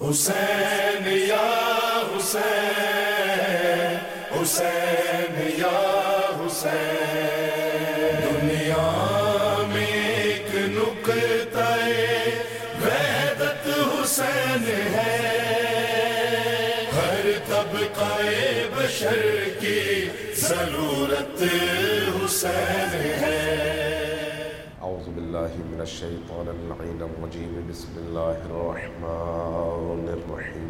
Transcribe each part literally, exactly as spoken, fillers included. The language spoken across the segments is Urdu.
حسین یا حسین، حسین یا حسین، دنیا میں ایک نقطہ وحدت حسین ہے، ہر طبقہ بشر کی ضرورت حسین ہے۔ اعوذ باللہ من الشیطان اللعین الرجیم، بسم اللہ الرحمن الرحیم،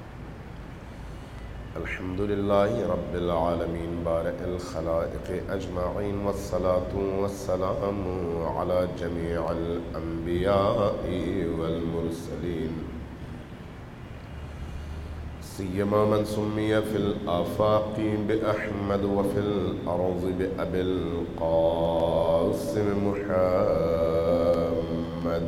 الحمد للہ رب العالمین بارئ الخلائق اجمعین، والصلاة والسلام علی جمیع الانبیاء والمرسلین، سیما من سمی فی الآفاق بأحمد وفی الارض بأبی القاسم محمد۔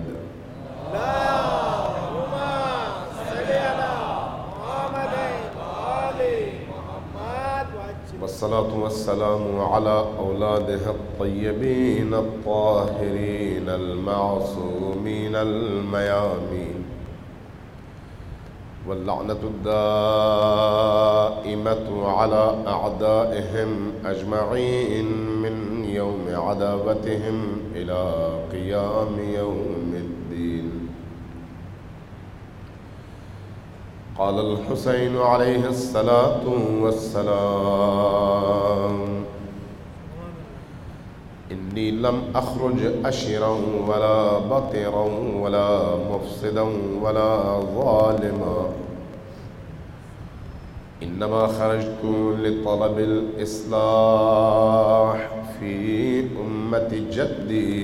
اللہم صلی علی محمد وآل محمد والصلاة والسلام علی اولادہ الطیبین الطاہرین المعصومین المیامین، واللعنة الدائمة على أعدائهم أجمعين من يوم عداوتهم إلى قيام يوم الدين۔ قال الحسين عليه الصلاة والسلام: إني لم أخرج أشرا ولا بطرا ولا مفسدا ولا ظالما، إنما خرجت لطلب الإصلاح في أمة جدي،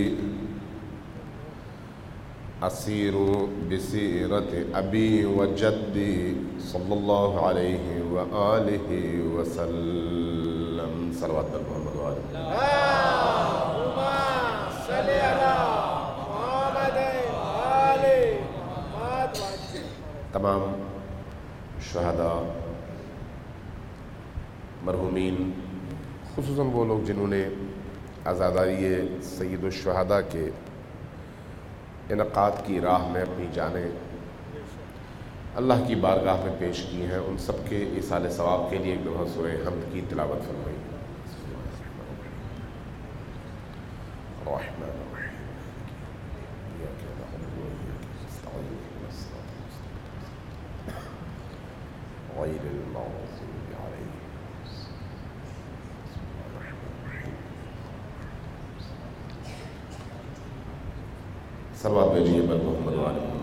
أسير بسيرة أبي وجدي صلى الله عليه وآله وسلم۔ صلوات محمد وآله۔ اللہم صلی علی محمد وآل محمد۔ تمام شہداء، مرحومین، خصوصاً وہ لوگ جنہوں نے عزاداری سید الشہداء کے انعقاد کی راہ میں اپنی جانیں اللہ کی بارگاہ میں پیش کی ہیں، ان سب کے ایصال ثواب کے لیے ایک دفعہ سورہ حمد کی تلاوت فرمائی۔ الرحمن الرحیم، ایاک نعبد وایاک نستعین، اهدنا الصراط المستقیم غیر المغضوب علیہم۔ بسم اللہ الرحمن الرحیم۔ صلوات بھیجیے بر محمد وآل محمد۔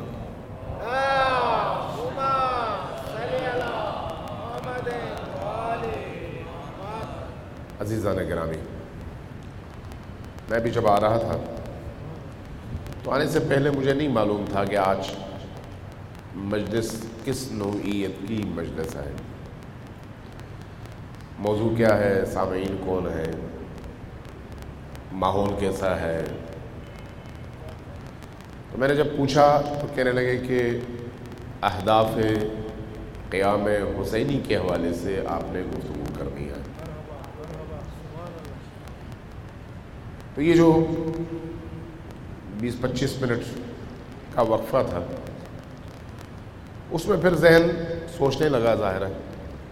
اللہم صلی علی محمد وآل محمد۔ عزیزان گرامی، میں بھی جب آ رہا تھا تو آنے سے پہلے مجھے نہیں معلوم تھا کہ آج مجلس کس نوعیت کی مجلس ہے، موضوع کیا ہے، سامعین کون ہے، ماحول کیسا ہے۔ تو میں نے جب پوچھا تو کہنے لگے کہ اہداف قیام حسینی کے حوالے سے آپ نے گفتگو کرنی ہے۔ تو یہ جو بیس پچیس منٹ کا وقفہ تھا، اس میں پھر ذہن سوچنے لگا، ظاہر ہے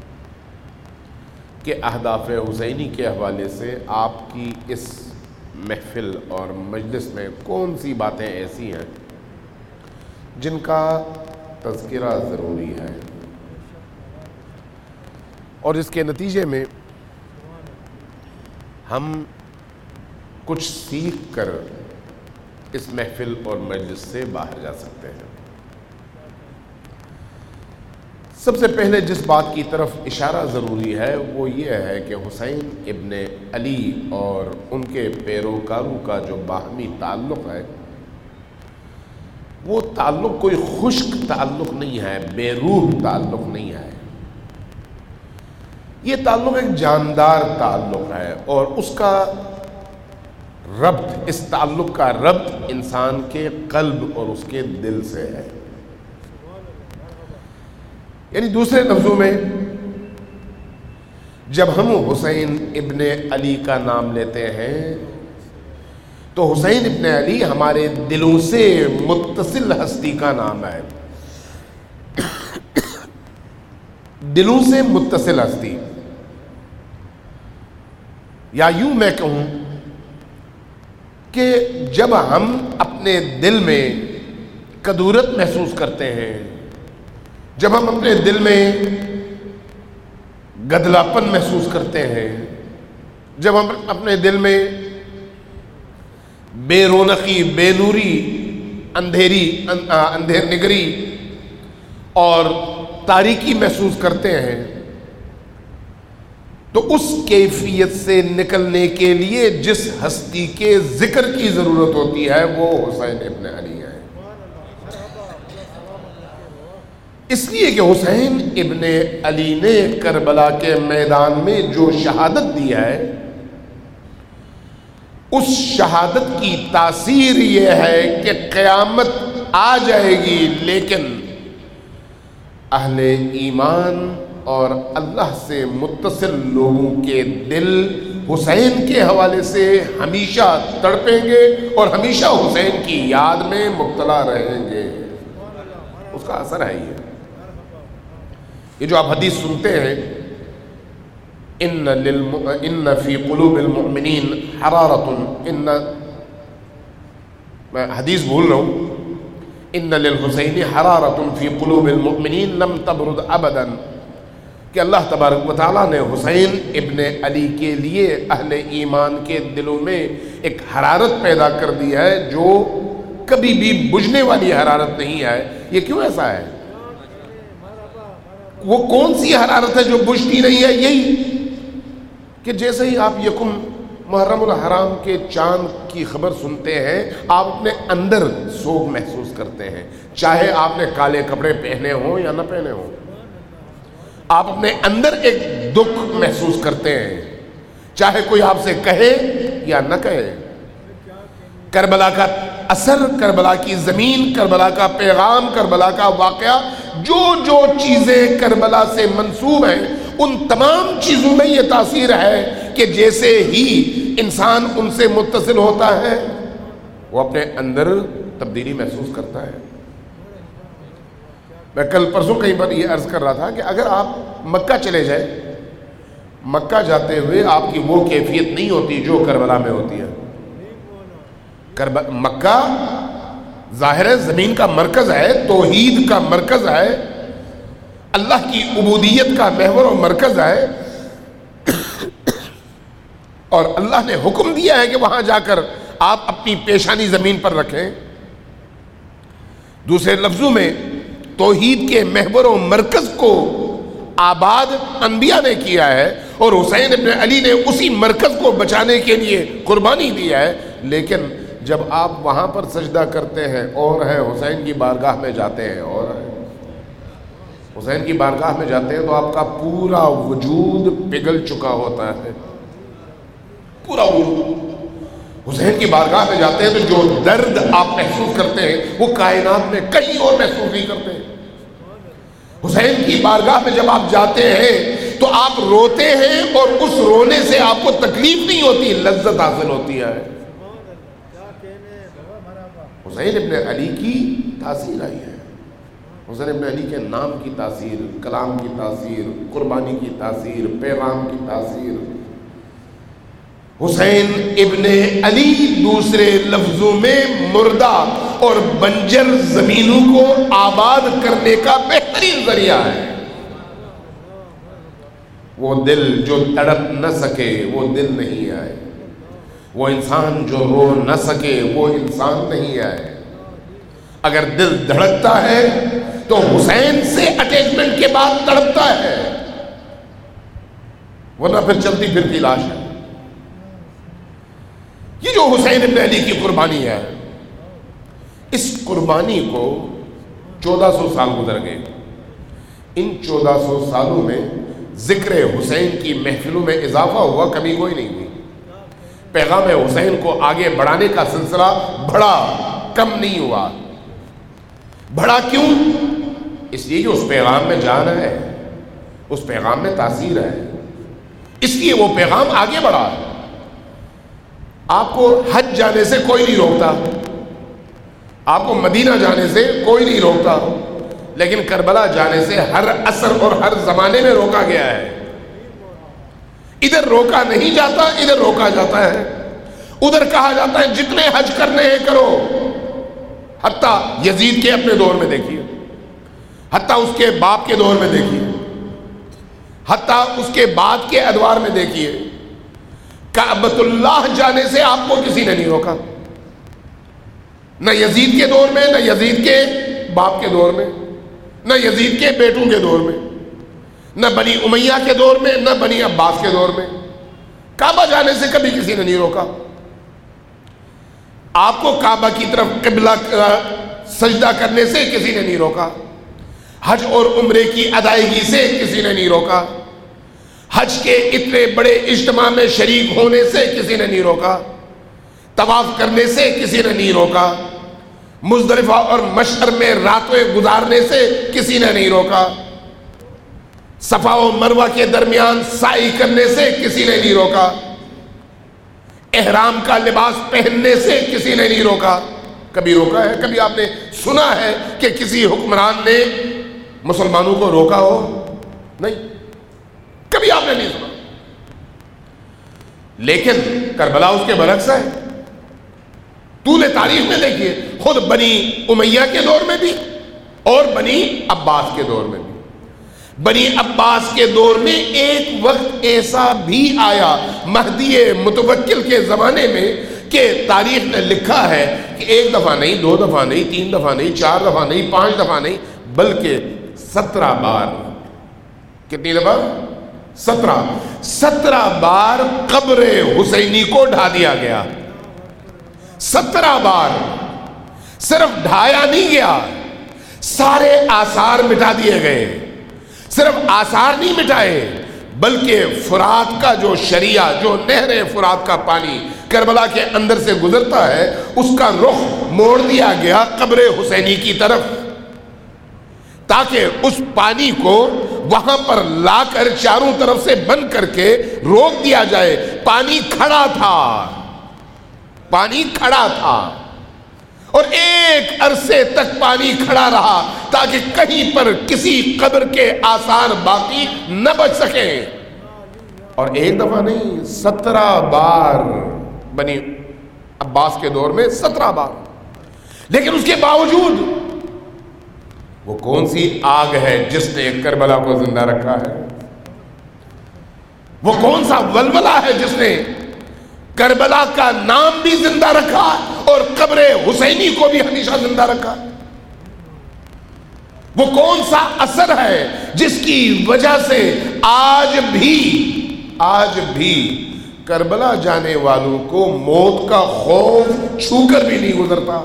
کہ اہداف حسینی کے حوالے سے آپ کی اس محفل اور مجلس میں کون سی باتیں ایسی ہیں جن کا تذکرہ ضروری ہے، اور اس کے نتیجے میں ہم کچھ سیکھ کر اس محفل اور مجلس سے باہر جا سکتے ہیں۔ سب سے پہلے جس بات کی طرف اشارہ ضروری ہے وہ یہ ہے کہ حسین ابن علی اور ان کے پیروکاروں کا جو باہمی تعلق ہے، وہ تعلق کوئی خشک تعلق نہیں ہے، بے روح تعلق نہیں ہے، یہ تعلق ایک جاندار تعلق ہے، اور اس کا ربط، اس تعلق کا ربط انسان کے قلب اور اس کے دل سے ہے۔ یعنی دوسرے لفظوں میں جب ہم حسین ابن علی کا نام لیتے ہیں تو حسین ابن علی ہمارے دلوں سے متصل ہستی کا نام ہے۔ دلوں سے متصل ہستی، یا یوں میں کہوں کہ جب ہم اپنے دل میں کدورت محسوس کرتے ہیں، جب ہم اپنے دل میں گدلاپن محسوس کرتے ہیں، جب ہم اپنے دل میں بے رونقی، بے نوری، اندھیری اندھیر نگری اور تاریکی محسوس کرتے ہیں، تو اس کیفیت سے نکلنے کے لیے جس ہستی کے ذکر کی ضرورت ہوتی ہے وہ حسین ابن علی ہے۔ اس لیے کہ حسین ابن علی نے کربلا کے میدان میں جو شہادت دی ہے، اس شہادت کی تاثیر یہ ہے کہ قیامت آ جائے گی، لیکن اہل ایمان اور اللہ سے متصل لوگوں کے دل حسین کے حوالے سے ہمیشہ تڑپیں گے اور ہمیشہ حسین کی یاد میں مبتلا رہیں گے۔ اس کا اثر ہے یہ یہ جو آپ حدیث سنتے ہیں، ان للم... ان فی قلوب المؤمنین حرارۃ، ان میں حدیث بھول رہا ہوں، ان للحسین حرارۃ فی قلوب المؤمنین لم تبرد ابدا، کہ اللہ تبارک و تعالیٰ نے حسین ابن علی کے لیے اہل ایمان کے دلوں میں ایک حرارت پیدا کر دی ہے جو کبھی بھی بجھنے والی حرارت نہیں ہے۔ یہ کیوں ایسا ہے؟ وہ کون سی حرارت ہے جو بجھتی نہیں ہے؟ یہی کہ جیسے ہی آپ یکم محرم الحرام کے چاند کی خبر سنتے ہیں، آپ اپنے اندر سوگ محسوس کرتے ہیں، چاہے آپ نے کالے کپڑے پہنے ہوں یا نہ پہنے ہوں، آپ اپنے اندر ایک دکھ محسوس کرتے ہیں، چاہے کوئی آپ سے کہے یا نہ کہے۔ کربلا کا اثر، کربلا کی زمین، کربلا کا پیغام، کربلا کا واقعہ، جو جو چیزیں کربلا سے منسوب ہیں، ان تمام چیزوں میں یہ تاثیر ہے کہ جیسے ہی انسان ان سے متصل ہوتا ہے وہ اپنے اندر تبدیلی محسوس کرتا ہے۔ میں کل پرسوں کہیں پر یہ عرض کر رہا تھا کہ اگر آپ مکہ چلے جائیں، مکہ جاتے ہوئے آپ کی وہ کیفیت نہیں ہوتی جو کربلا میں ہوتی ہے۔ مکہ ظاہر ہے زمین کا مرکز ہے، توحید کا مرکز ہے، اللہ کی عبودیت کا محور و مرکز ہے، اور اللہ نے حکم دیا ہے کہ وہاں جا کر آپ اپنی پیشانی زمین پر رکھیں۔ دوسرے لفظوں میں توحید کے محور و مرکز کو آباد انبیاء نے کیا ہے، اور حسین ابن علی نے اسی مرکز کو بچانے کے لیے قربانی دیا ہے۔ لیکن جب آپ وہاں پر سجدہ کرتے ہیں اور ہے، حسین کی بارگاہ میں جاتے ہیں اور ہے، حسین کی بارگاہ میں جاتے ہیں تو آپ کا پورا وجود پگھل چکا ہوتا ہے، پورا وجود۔ حسین کی بارگاہ میں جاتے ہیں تو جو درد آپ محسوس کرتے ہیں وہ کائنات میں کہیں اور محسوس نہیں کرتے ہیں۔ حسین کی بارگاہ میں جب آپ جاتے ہیں تو آپ روتے ہیں، اور اس رونے سے آپ کو تکلیف نہیں ہوتی، لذت حاصل ہوتی ہے۔ حسین ابن علی کی تاثیر آئی ہے، حسین ابن علی کے نام کی تاثیر، کلام کی تاثیر، قربانی کی تاثیر، پیغام کی تاثیر۔ حسین ابن علی دوسرے لفظوں میں مردہ اور بنجر زمینوں کو آباد کرنے کا بہترین ذریعہ ہے۔ وہ دل جو تڑپ نہ سکے وہ دل نہیں آئے، وہ انسان جو رو نہ سکے وہ انسان نہیں آئے۔ اگر دل دھڑکتا ہے تو حسین سے اٹیچمنٹ کے بعد تڑپتا ہے، ورنہ پھر چلتی پھرتی لاش ہے۔ یہ جو حسین ابن علی کی قربانی ہے، اس قربانی کو چودہ سو سال گزر گئے۔ ان چودہ سو سالوں میں ذکر حسین کی محفلوں میں اضافہ ہوا، کمی کوئی نہیں ہوئی۔ پیغام حسین کو آگے بڑھانے کا سلسلہ بڑھا، کم نہیں ہوا۔ بڑھا کیوں؟ اس لیے کہ اس پیغام میں جان ہے، اس پیغام میں تاثیر ہے، اس لیے وہ پیغام آگے بڑھا۔ آپ کو حج جانے سے کوئی نہیں روکتا، آپ کو مدینہ جانے سے کوئی نہیں روکتا، لیکن کربلا جانے سے ہر عصر اور ہر زمانے میں روکا گیا ہے. ادھر روکا نہیں جاتا، ادھر روکا جاتا ہے. ادھر کہا جاتا ہے جتنے حج کرنے ہیں کرو. حتیٰ یزید کے اپنے دور میں دیکھیے، حتیٰ اس کے باپ کے دور میں دیکھیے، حتیٰ اس کے بعد کے ادوار میں دیکھیے، کعبۃ اللہ جانے سے آپ کو کسی نے نہیں روکا. نہ یزید کے دور میں، نہ یزید کے باپ کے دور میں، نہ یزید کے بیٹوں کے دور میں، نہ بنی امیہ کے دور میں، نہ بنی عباس کے دور میں. کعبہ جانے سے کبھی کسی نے نہیں روکا. آپ کو کعبہ کی طرف قبلہ سجدہ کرنے سے کسی نے نہیں روکا. حج اور عمرے کی ادائیگی سے کسی نے نہیں روکا. حج کے اتنے بڑے اجتماع میں شریک ہونے سے کسی نے نہیں روکا. طواف کرنے سے کسی نے نہیں روکا. مزدلفہ اور مشعر میں راتیں گزارنے سے کسی نے نہیں روکا. صفا و مروہ کے درمیان سعی کرنے سے کسی نے نہیں روکا. احرام کا لباس پہننے سے کسی نے نہیں روکا. کبھی روکا ہے؟ کبھی آپ نے سنا ہے کہ کسی حکمران نے مسلمانوں کو روکا ہو؟ نہیں، کبھی آپ نے نہیں سنا. لیکن کربلا اس کے برعکس ہے. طول تاریخ میں دیکھیے، خود بنی امیہ کے دور میں بھی اور بنی عباس کے دور میں بھی. بنی عباس کے دور میں ایک وقت ایسا بھی آیا مہدی متوکل کے زمانے میں کہ تاریخ نے لکھا ہے کہ ایک دفعہ نہیں، دو دفعہ نہیں، تین دفعہ نہیں، چار دفعہ نہیں، پانچ دفعہ نہیں، بلکہ سترہ بار. کتنی دفعہ؟ سترہ سترہ بار قبر حسینی کو ڈھا دیا گیا. سترہ بار. صرف ڈھایا نہیں گیا، سارے آثار مٹا دیے گئے. صرف آثار نہیں مٹائے بلکہ فرات کا جو شریعہ، جو نہر فرات کا پانی کربلا کے اندر سے گزرتا ہے، اس کا رخ موڑ دیا گیا قبر حسینی کی طرف، تاکہ اس پانی کو وہاں پر لا کر چاروں طرف سے بند کر کے روک دیا جائے. پانی کھڑا تھا، پانی کھڑا تھا اور ایک عرصے تک پانی کھڑا رہا تاکہ کہیں پر کسی قبر کے آثار باقی نہ بچ سکیں. اور ایک دفعہ نہیں، سترہ بار بنی عباس کے دور میں، سترہ بار. لیکن اس کے باوجود وہ کون سی آگ ہے جس نے کربلا کو زندہ رکھا ہے؟ وہ کون سا ولولہ ہے جس نے کربلا کا نام بھی زندہ رکھا اور قبر حسینی کو بھی ہمیشہ زندہ رکھا؟ وہ کون سا اثر ہے جس کی وجہ سے آج بھی آج بھی کربلا جانے والوں کو موت کا خوف چھو کر بھی نہیں گزرتا؟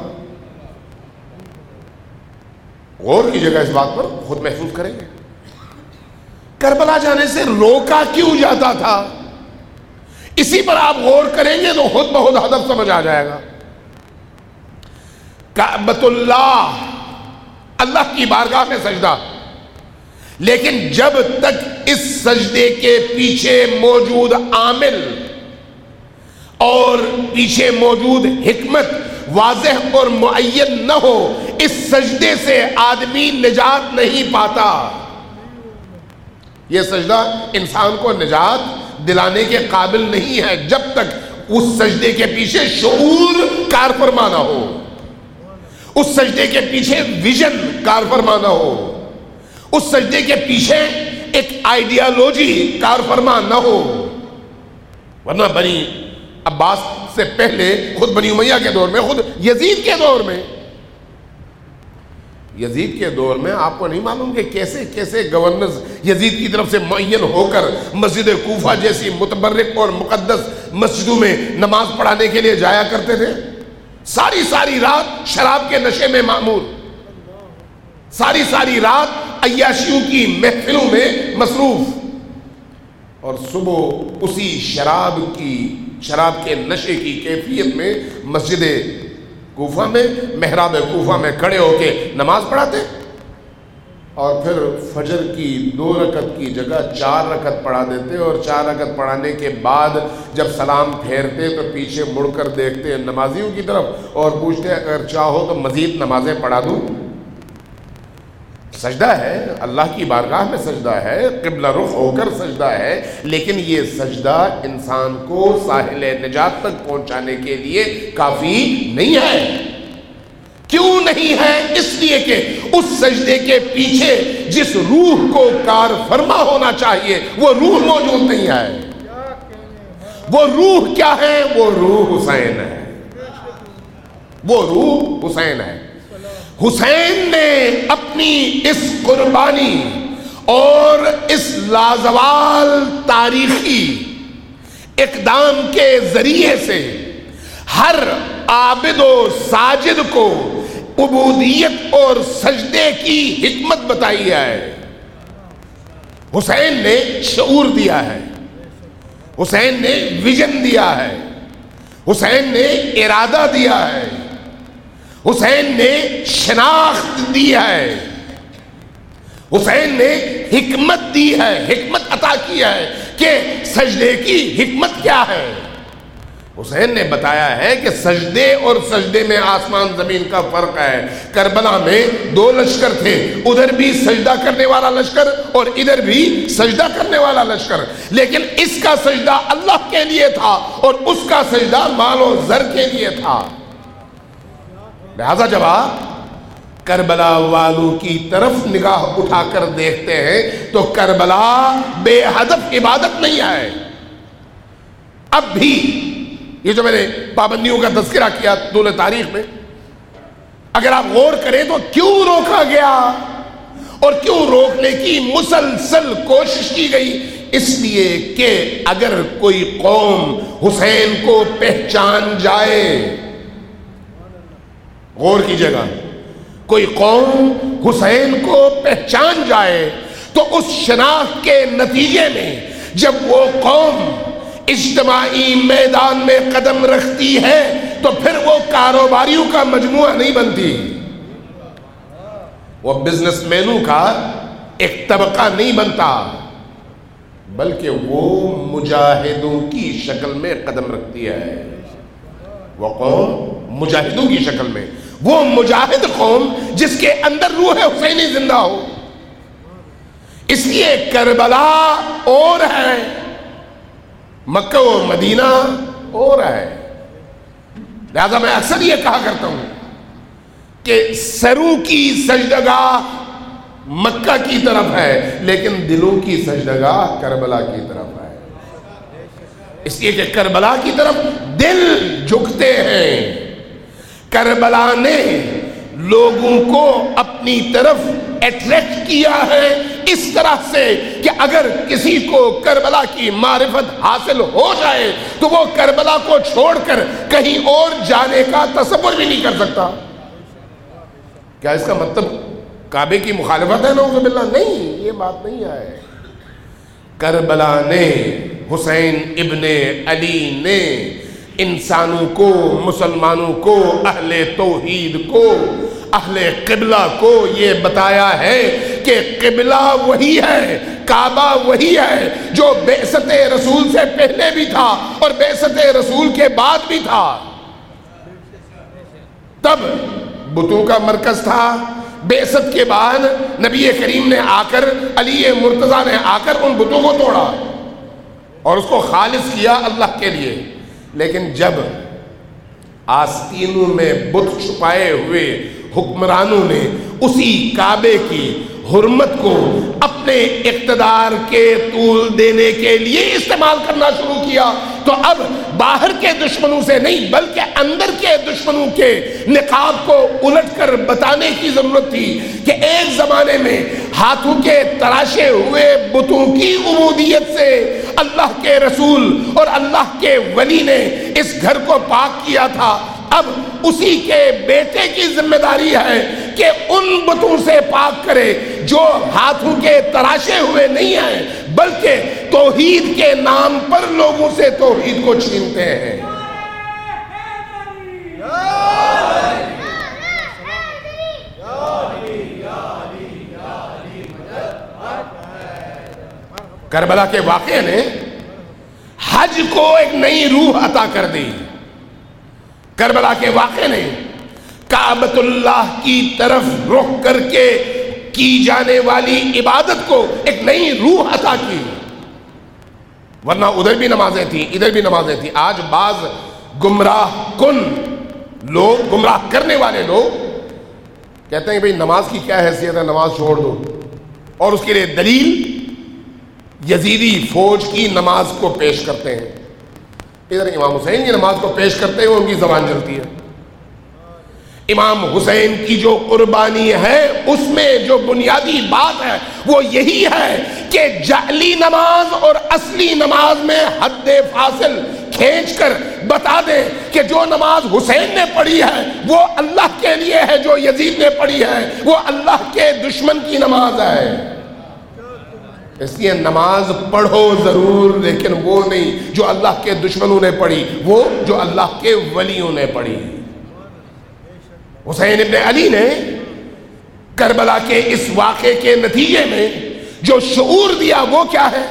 غور کیجیے گا اس بات پر، خود محسوس کریں گے. کربلا جانے سے روکا کیوں جاتا تھا؟ اسی پر آپ غور کریں گے تو خود بخود ہدف سمجھ آ جائے گا. کعبۃ اللہ، اللہ کی بارگاہ میں سجدہ، لیکن جب تک اس سجدے کے پیچھے موجود عامل اور پیچھے موجود حکمت واضح اور معین نہ ہو، اس سجدے سے آدمی نجات نہیں پاتا. یہ سجدہ انسان کو نجات دلانے کے قابل نہیں ہے جب تک اس سجدے کے پیچھے شعور کار فرما نہ ہو، اس سجدے کے پیچھے ویژن کار فرما نہ ہو، اس سجدے کے پیچھے ایک آئیڈیالوجی کار فرما نہ ہو. ورنہ بنی عباس سے پہلے خود بنی امیہ کے دور میں، خود یزید کے دور میں یزید کے دور میں آپ کو نہیں معلوم کہ کیسے کیسے گورنرز یزید کی طرف سے معین ہو کر مسجد کوفہ جیسی متبرک اور مقدس مسجدوں میں نماز پڑھانے کے لیے جایا کرتے تھے. ساری ساری رات شراب کے نشے میں معمور، ساری ساری رات عیاشیوں کی محفلوں میں مصروف، اور صبح اسی شراب کی شراب کے نشے کی کیفیت میں مسجد کوفہ میں، محراب کوفہ میں کھڑے ہو کے نماز پڑھاتے، اور پھر فجر کی دو رکعت کی جگہ چار رکعت پڑھا دیتے، اور چار رکعت پڑھانے کے بعد جب سلام پھیرتے تو پیچھے مڑ کر دیکھتے نمازیوں کی طرف اور پوچھتے اگر چاہو تو مزید نمازیں پڑھا دوں. سجدہ ہے، اللہ کی بارگاہ میں سجدہ ہے، قبلہ رخ ہو کر سجدہ ہے، لیکن یہ سجدہ انسان کو ساحل نجات تک پہنچانے کے لیے کافی نہیں ہے۔ کیوں نہیں ہے؟ اس لیے کہ اس سجدے کے پیچھے جس روح کو کار فرما ہونا چاہیے وہ روح موجود نہیں ہے۔ وہ روح کیا ہے؟ وہ روح حسین ہے، وہ روح حسین ہے۔ حسین نے اپنی اس قربانی اور اس لازوال تاریخی اقدام کے ذریعے سے ہر عابد و ساجد کو عبودیت اور سجدے کی حکمت بتائی ہے۔ حسین نے شعور دیا ہے، حسین نے ویژن دیا ہے، حسین نے ارادہ دیا ہے، حسین نے شناخت دی ہے، حسین نے حکمت دی ہے، حکمت عطا کی ہے کہ سجدے کی حکمت کیا ہے۔ حسین نے بتایا ہے کہ سجدے اور سجدے میں آسمان زمین کا فرق ہے۔ کربلا میں دو لشکر تھے، ادھر بھی سجدہ کرنے والا لشکر اور ادھر بھی سجدہ کرنے والا لشکر، لیکن اس کا سجدہ اللہ کے لیے تھا اور اس کا سجدہ مال و زر کے لیے تھا۔ لہذا جب آپ کربلا والوں کی طرف نگاہ اٹھا کر دیکھتے ہیں تو کربلا بے ہدف عبادت نہیں ہے۔ اب بھی یہ جو میں نے پابندیوں کا تذکرہ کیا طول تاریخ میں، اگر آپ غور کریں تو کیوں روکا گیا اور کیوں روکنے کی مسلسل کوشش کی گئی؟ اس لیے کہ اگر کوئی قوم حسین کو پہچان جائے، غور کیجئے گا، کوئی قوم حسین کو پہچان جائے تو اس شناخت کے نتیجے میں جب وہ قوم اجتماعی میدان میں قدم رکھتی ہے تو پھر وہ کاروباریوں کا مجموعہ نہیں بنتی، وہ بزنس مینوں کا ایک طبقہ نہیں بنتا، بلکہ وہ مجاہدوں کی شکل میں قدم رکھتی ہے۔ وہ قوم مجاہدوں کی شکل میں، وہ مجاہد قوم جس کے اندر روح حسینی زندہ ہو۔ اس لیے کربلا اور ہے، مکہ و مدینہ اور ہے۔ لہذا میں اکثر یہ کہا کرتا ہوں کہ سروں کی سجدگاہ مکہ کی طرف ہے لیکن دلوں کی سجدگاہ کربلا کی طرف ہے، اس لیے کہ کربلا کی طرف دل جھکتے ہیں۔ کربلا نے لوگوں کو اپنی طرف اٹریکٹ کیا ہے اس طرح سے کہ اگر کسی کو کربلا کی معرفت حاصل ہو جائے تو وہ کربلا کو چھوڑ کر کہیں اور جانے کا تصور بھی نہیں کر سکتا۔ کیا اس کا مطلب کعبے کی مخالفت ہے؟ نعوذ باللہ، نہیں، یہ بات نہیں ہے۔ کربلا نے، حسین ابن علی نے انسانوں کو، مسلمانوں کو، اہل توحید کو، اہل قبلہ کو یہ بتایا ہے کہ قبلہ وہی ہے، کعبہ وہی ہے جو بعثت رسول سے پہلے بھی تھا اور بعثت رسول کے بعد بھی تھا۔ تب بتوں کا مرکز تھا، بعثت کے بعد نبی کریم نے آ کر، علی مرتضیٰ نے آ کر ان بتوں کو توڑا اور اس کو خالص کیا اللہ کے لیے۔ لیکن جب آستینوں میں بت چھپائے ہوئے حکمرانوں نے اسی کعبے کی حرمت کو اپنے اقتدار کے طول دینے کے لیے استعمال کرنا شروع کیا تو اب باہر کے دشمنوں سے نہیں بلکہ اندر کے دشمنوں کے نقاب کو الٹ کر بتانے کی ضرورت تھی کہ ایک زمانے میں ہاتھوں کے تراشے ہوئے بتوں کی عبودیت سے اللہ کے رسول اور اللہ کے ولی نے اس گھر کو پاک کیا تھا، اب اسی کے بیٹے کی ذمہ داری ہے کہ ان بتوں سے پاک کرے جو ہاتھوں کے تراشے ہوئے نہیں ہیں بلکہ توحید کے نام پر لوگوں سے توحید کو چھینتے ہیں۔ کربلا کے واقعے نے حج کو ایک نئی روح عطا کر دی۔ کربلا کے واقعے نے کعبۃ اللہ کی طرف رخ کر کے کی جانے والی عبادت کو ایک نئی روح عطا کی، ورنہ ادھر بھی نمازیں تھیں ادھر بھی نمازیں تھیں۔ آج بعض گمراہ کن لوگ، گمراہ کرنے والے لوگ کہتے ہیں بھئی نماز کی کیا حیثیت ہے، نماز چھوڑ دو، اور اس کے لیے دلیل یزیدی فوج کی نماز کو پیش کرتے ہیں۔ ادھر امام حسین کی نماز کو پیش کرتے ہیں، ان کی زبان جلتی ہے۔ امام حسین کی جو قربانی ہے اس میں جو بنیادی بات ہے وہ یہی ہے کہ جعلی نماز اور اصلی نماز میں حد فاصل کھینچ کر بتا دیں کہ جو نماز حسین نے پڑھی ہے وہ اللہ کے لیے ہے، جو یزید نے پڑھی ہے وہ اللہ کے دشمن کی نماز ہے۔ اس لیے نماز پڑھو ضرور، لیکن وہ نہیں جو اللہ کے دشمنوں نے پڑھی، وہ جو اللہ کے ولیوں نے پڑھی۔ حسین ابن علی نے کربلا کے اس واقعے کے نتیجے میں جو شعور دیا وہ کیا ہے؟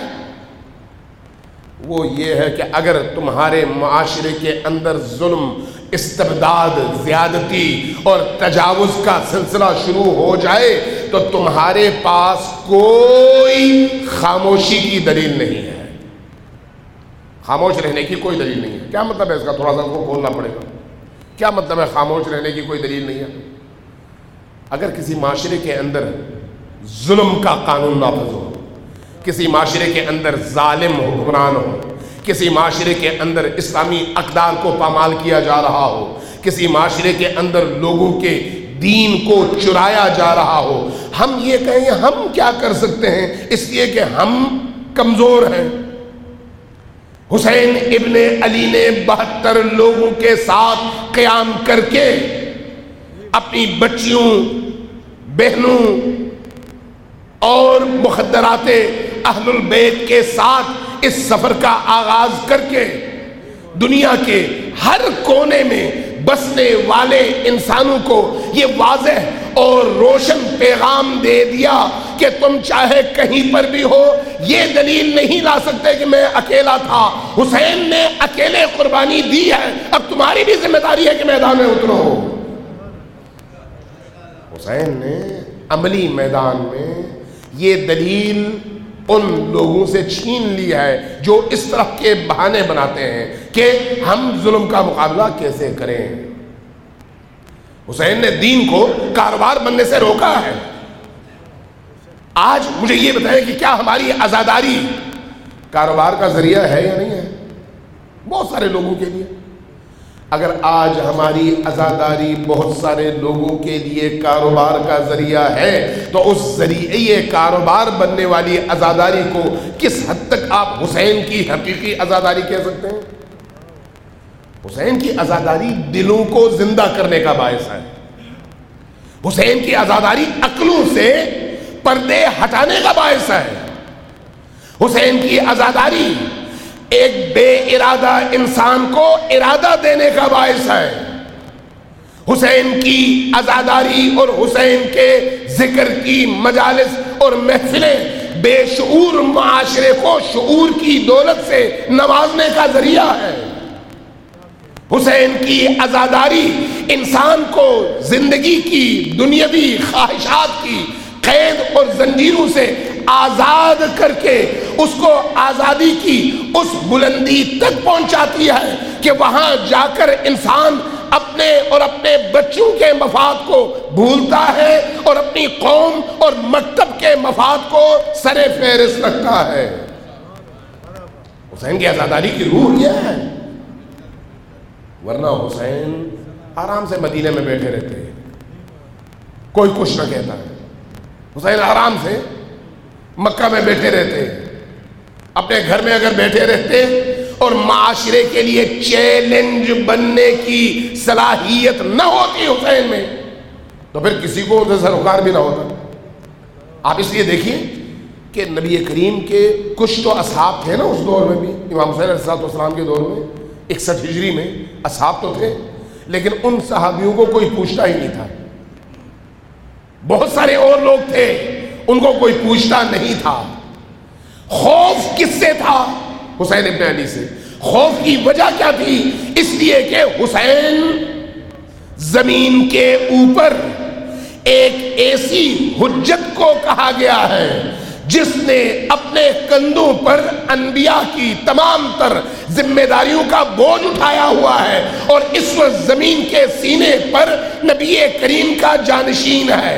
وہ یہ ہے کہ اگر تمہارے معاشرے کے اندر ظلم، استبداد، زیادتی اور تجاوز کا سلسلہ شروع ہو جائے تو تمہارے پاس کوئی خاموشی کی دلیل نہیں ہے، خاموش رہنے کی کوئی دلیل نہیں ہے۔ کیا مطلب ہے اس کا؟ تھوڑا سا کو بولنا پڑے گا۔ کیا مطلب ہے خاموش رہنے کی کوئی دلیل نہیں ہے؟ اگر کسی معاشرے کے اندر ظلم کا قانون نافذ ہو، کسی معاشرے کے اندر ظالم حکمران ہو، کسی معاشرے کے اندر اسلامی اقدار کو پامال کیا جا رہا ہو، کسی معاشرے کے اندر لوگوں کے دین کو چرایا جا رہا ہو، ہم یہ کہیں ہم کیا کر سکتے ہیں اس لیے کہ ہم کمزور ہیں۔ حسین ابن علی نے بہتر لوگوں کے ساتھ قیام کر کے اپنی بچیوں، بہنوں اور مخدرات اہل البیت کے ساتھ اس سفر کا آغاز کر کے دنیا کے ہر کونے میں بسنے والے انسانوں کو یہ واضح اور روشن پیغام دے دیا کہ تم چاہے کہیں پر بھی ہو یہ دلیل نہیں لا سکتے کہ میں اکیلا تھا، حسین نے اکیلے قربانی دی ہے، اب تمہاری بھی ذمہ داری ہے کہ میدان میں اترو۔ حسین نے عملی میدان میں یہ دلیل ان لوگوں سے چھین لی ہے جو اس طرح کے بہانے بناتے ہیں کہ ہم ظلم کا مقابلہ کیسے کریں۔ حسین نے دین کو کاروبار بننے سے روکا ہے۔ آج مجھے یہ بتائیں کہ کیا ہماری عزاداری کاروبار کا ذریعہ ہے یا نہیں ہے؟ بہت سارے لوگوں کے لیے۔ اگر آج ہماری عزاداری بہت سارے لوگوں کے لیے کاروبار کا ذریعہ ہے تو اس ذریعے کاروبار بننے والی عزاداری کو کس حد تک آپ حسین کی حقیقی عزاداری کہہ سکتے ہیں؟ حسین کی عزاداری دلوں کو زندہ کرنے کا باعث ہے۔ حسین کی عزاداری عقلوں سے پردے ہٹانے کا باعث ہے۔ حسین کی عزاداری ایک بے ارادہ انسان کو ارادہ دینے کا باعث ہے۔ حسین کی عزاداری اور حسین کے ذکر کی مجالس اور محفلیں بے شعور معاشرے کو شعور کی دولت سے نوازنے کا ذریعہ ہے۔ حسین کی عزاداری انسان کو زندگی کی دنیاوی خواہشات کی قید اور زنجیروں سے آزاد کر کے اس کو آزادی کی اس بلندی تک پہنچاتی ہے کہ وہاں جا کر انسان اپنے اور اپنے بچوں کے مفاد کو بھولتا ہے اور اپنی قوم اور مکتب کے مفاد کو سر فہرست رکھتا ہے۔ حسین کی عزاداری کی روح یہ ہے، ورنہ حسین آرام سے مدینے میں بیٹھے رہتے ہیں، کوئی کچھ نہ کہتا ہے۔ حسین آرام سے مکہ میں بیٹھے رہتے، اپنے گھر میں اگر بیٹھے رہتے اور معاشرے کے لیے چیلنج بننے کی صلاحیت نہ ہوتی حسین میں تو پھر کسی کو ان سے سروکار بھی نہ ہوتا۔ آپ اس لیے دیکھیے کہ نبی کریم کے کچھ تو اصحاب تھے نا اس دور میں بھی، امام حسین علیہ السلام کے دور میں اکسٹھ ہجری میں اصحاب تو تھے، لیکن ان صحابیوں کو کوئی پوچھتا ہی نہیں تھا۔ بہت سارے اور لوگ تھے، ان کو کوئی پوچھتا نہیں تھا۔ خوف کس سے تھا؟ حسین ابن علی سے۔ خوف کی وجہ کیا تھی؟ اس لیے کہ حسین زمین کے اوپر ایک ایسی حجت کو کہا گیا ہے جس نے اپنے کندھوں پر انبیاء کی تمام تر ذمہ داریوں کا بوجھ اٹھایا ہوا ہے، اور اس وقت زمین کے سینے پر نبی کریم کا جانشین ہے،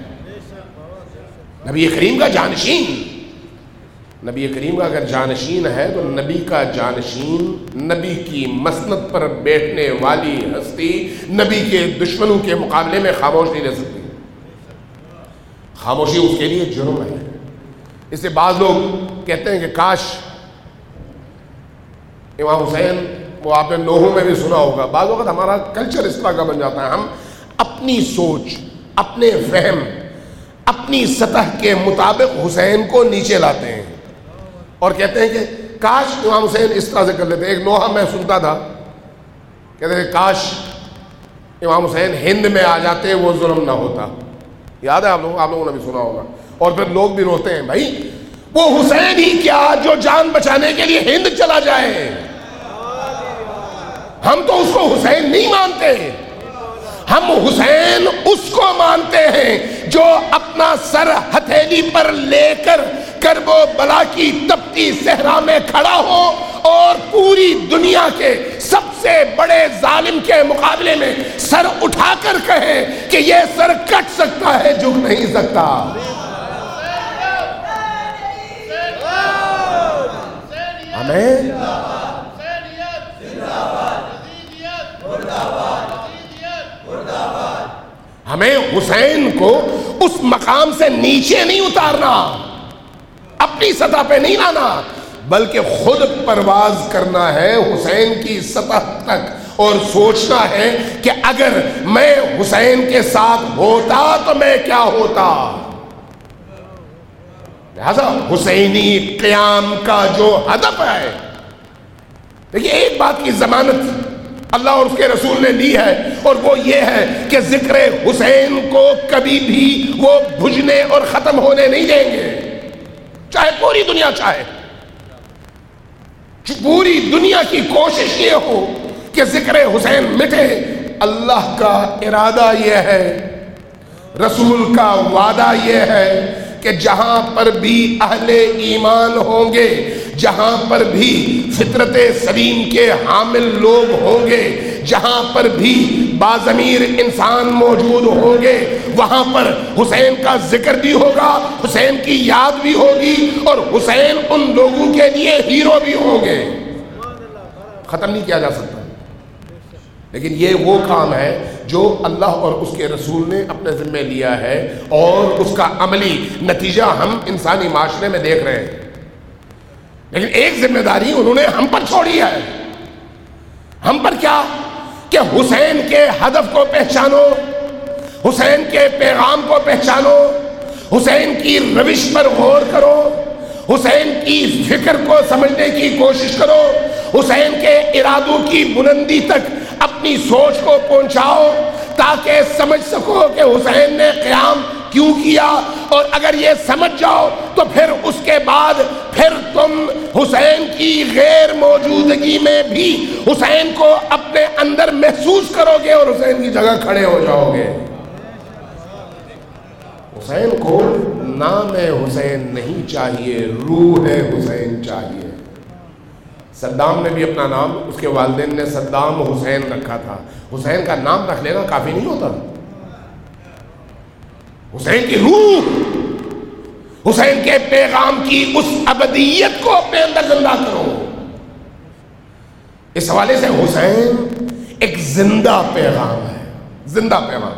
نبی کریم کا جانشین۔ نبی کریم کا اگر جانشین ہے تو نبی کا جانشین، نبی کی مسند پر بیٹھنے والی ہستی نبی کے دشمنوں کے مقابلے میں خاموش نہیں رہ سکتی۔ خاموشی اس کے لیے جرم ہے۔ اس سے بعض لوگ کہتے ہیں کہ کاش امام حسین، وہ آپ نے نوحوں میں بھی سنا ہوگا، بعض وقت ہمارا کلچر اس طرح کا بن جاتا ہے، ہم اپنی سوچ، اپنے فہم، اپنی سطح کے مطابق حسین کو نیچے لاتے ہیں اور کہتے ہیں کہ کاش امام حسین اس طرح سے کر لیتے۔ ایک نوحہ میں سنتا تھا، کہتے ہیں کاش امام حسین ہند میں آ جاتے، وہ ظلم نہ ہوتا۔ یاد ہے آپ لوگوں آپ لوگوں نے بھی سنا ہوگا، اور پھر لوگ بھی روتے ہیں، بھائی وہ حسین ہی کیا جو جان بچانے کے لیے ہند چلا جائے، ہم تو اس کو حسین نہیں مانتے، ہم حسین اس کو مانتے ہیں جو اپنا سر ہتھیلی پر لے کر کرب و بلا کی تپتی صحرا میں کھڑا ہو اور پوری دنیا کے سب سے بڑے ظالم کے مقابلے میں سر اٹھا کر کہے کہ یہ سر کٹ سکتا ہے، جھک نہیں سکتا۔ ہمیں ہمیں حسین کو اس مقام سے نیچے نہیں اتارنا، اپنی سطح پہ نہیں لانا، بلکہ خود پرواز کرنا ہے حسین کی سطح تک، اور سوچنا ہے کہ اگر میں حسین کے ساتھ ہوتا تو میں کیا ہوتا۔ لہذا حسینی قیام کا جو ہدف ہے، دیکھیے ایک بات کی ضمانت اللہ اور اس کے رسول نے لی ہے، اور وہ یہ ہے کہ ذکر حسین کو کبھی بھی وہ بجھنے اور ختم ہونے نہیں دیں گے، چاہے پوری دنیا چاہے، پوری دنیا کی کوشش یہ ہو کہ ذکر حسین مٹے، اللہ کا ارادہ یہ ہے، رسول کا وعدہ یہ ہے کہ جہاں پر بھی اہل ایمان ہوں گے، جہاں پر بھی فطرت سلیم کے حامل لوگ ہوں گے، جہاں پر بھی باضمیر انسان موجود ہوں گے، وہاں پر حسین کا ذکر بھی ہوگا، حسین کی یاد بھی ہوگی، اور حسین ان لوگوں کے لیے ہیرو بھی ہوں گے۔ ختم نہیں کیا جا سکتا، لیکن یہ وہ کام ہے جو اللہ اور اس کے رسول نے اپنے ذمہ لیا ہے، اور اس کا عملی نتیجہ ہم انسانی معاشرے میں دیکھ رہے ہیں۔ لیکن ایک ذمہ داری انہوں نے ہم پر چھوڑی ہے، ہم پر کیا؟ کہ حسین کے ہدف کو پہچانو، حسین کے پیغام کو پہچانو، حسین کی روش پر غور کرو، حسین کی فکر کو سمجھنے کی کوشش کرو، حسین کے ارادوں کی بلندی تک اپنی سوچ کو پہنچاؤ، تاکہ سمجھ سکو کہ حسین نے قیام کیوں کیا، اور اگر یہ سمجھ جاؤ تو پھر اس کے بعد پھر تم حسین کی غیر موجودگی میں بھی حسین کو اپنے اندر محسوس کرو گے اور حسین کی جگہ کھڑے ہو جاؤ گے۔ حسین کو نام حسین نہیں چاہیے، روح حسین چاہیے۔ صدام نے بھی اپنا نام اس کے والدین نے صدام حسین رکھا تھا، حسین کا نام رکھ لینا کافی نہیں ہوتا، حسین کی روح، حسین کے پیغام کی اس ابدیت کو اپنے اندر زندہ کرو۔ اس حوالے سے حسین ایک زندہ پیغام ہے، زندہ پیغام۔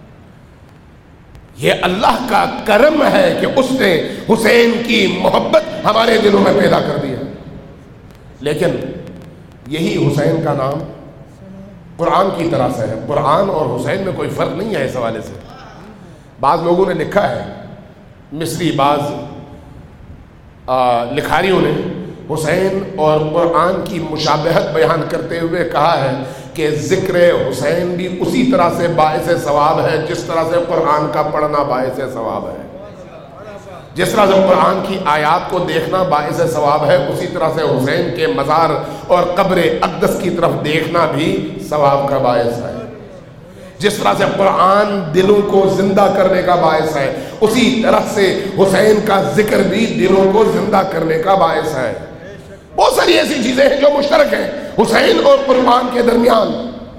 یہ اللہ کا کرم ہے کہ اس نے حسین کی محبت ہمارے دلوں میں پیدا کر دیا، لیکن یہی حسین کا نام قرآن کی طرح سے ہے۔ قرآن اور حسین میں کوئی فرق نہیں ہے اس حوالے سے۔ بعض لوگوں نے لکھا ہے، مصری بعض لکھاریوں نے حسین اور قرآن کی مشابہت بیان کرتے ہوئے کہا ہے کہ ذکر حسین بھی اسی طرح سے باعث ثواب ہے جس طرح سے قرآن کا پڑھنا باعث ثواب ہے۔ جس طرح سے قرآن کی آیات کو دیکھنا باعث ثواب ہے، اسی طرح سے حسین کے مزار اور قبر اقدس کی طرف دیکھنا بھی ثواب کا باعث ہے۔ جس طرح سے قرآن دلوں کو زندہ کرنے کا باعث ہے، اسی طرح سے حسین کا ذکر بھی دلوں کو زندہ کرنے کا باعث ہے۔ بہت ساری ایسی چیزیں ہیں جو مشترک ہیں حسین اور قربان کے درمیان۔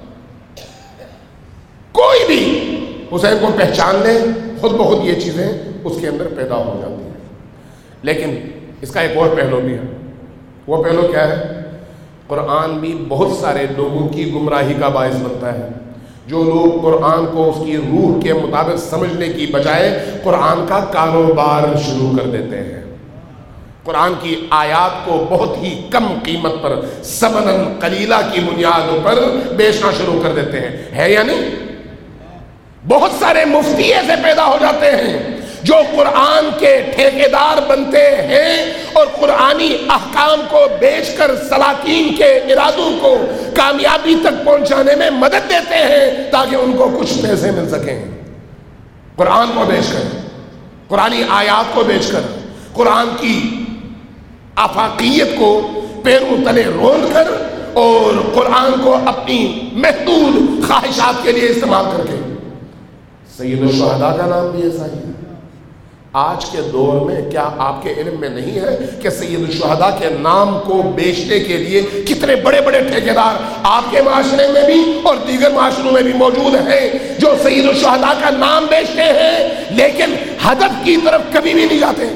کوئی بھی حسین کو پہچان لے، خود بخود یہ چیزیں اس کے اندر پیدا ہو جاتی ہیں۔ لیکن اس کا ایک اور پہلو بھی ہے۔ وہ پہلو کیا ہے؟ قرآن بھی بہت سارے لوگوں کی گمراہی کا باعث بنتا ہے۔ جو لوگ قرآن کو اس کی روح کے مطابق سمجھنے کی بجائے قرآن کا کاروبار شروع کر دیتے ہیں، قرآن کی آیات کو بہت ہی کم قیمت پر ثمناً قلیلہ کی بنیاد پر بیچنا شروع کر دیتے ہیں، ہے یا نہیں؟ بہت سارے مفتی ایسے پیدا ہو جاتے ہیں جو قرآن کے ٹھیکیدار بنتے ہیں اور قرآنی احکام کو بیچ کر سلاطین کے ارادوں کو کامیابی تک پہنچانے میں مدد دیتے ہیں تاکہ ان کو کچھ پیسے مل سکیں۔ قرآن کو بیچ کر، قرآنی آیات کو بیچ کر، قرآن کی آفاقیت کو پیروں تلے رون کر اور قرآن کو اپنی محدود خواہشات کے لیے استعمال کر کے۔ سید الشہداء کا نام بھی ایسا ہی ہے۔ آج کے دور میں کیا آپ کے علم میں نہیں ہے کہ سید الشہداء کے نام کو بیچنے کے لیے کتنے بڑے بڑے ٹھیکیدار آپ کے معاشرے میں بھی اور دیگر معاشروں میں بھی موجود ہیں جو سید الشہداء کا نام بیچتے ہیں لیکن ہدف کی طرف کبھی بھی نہیں جاتے،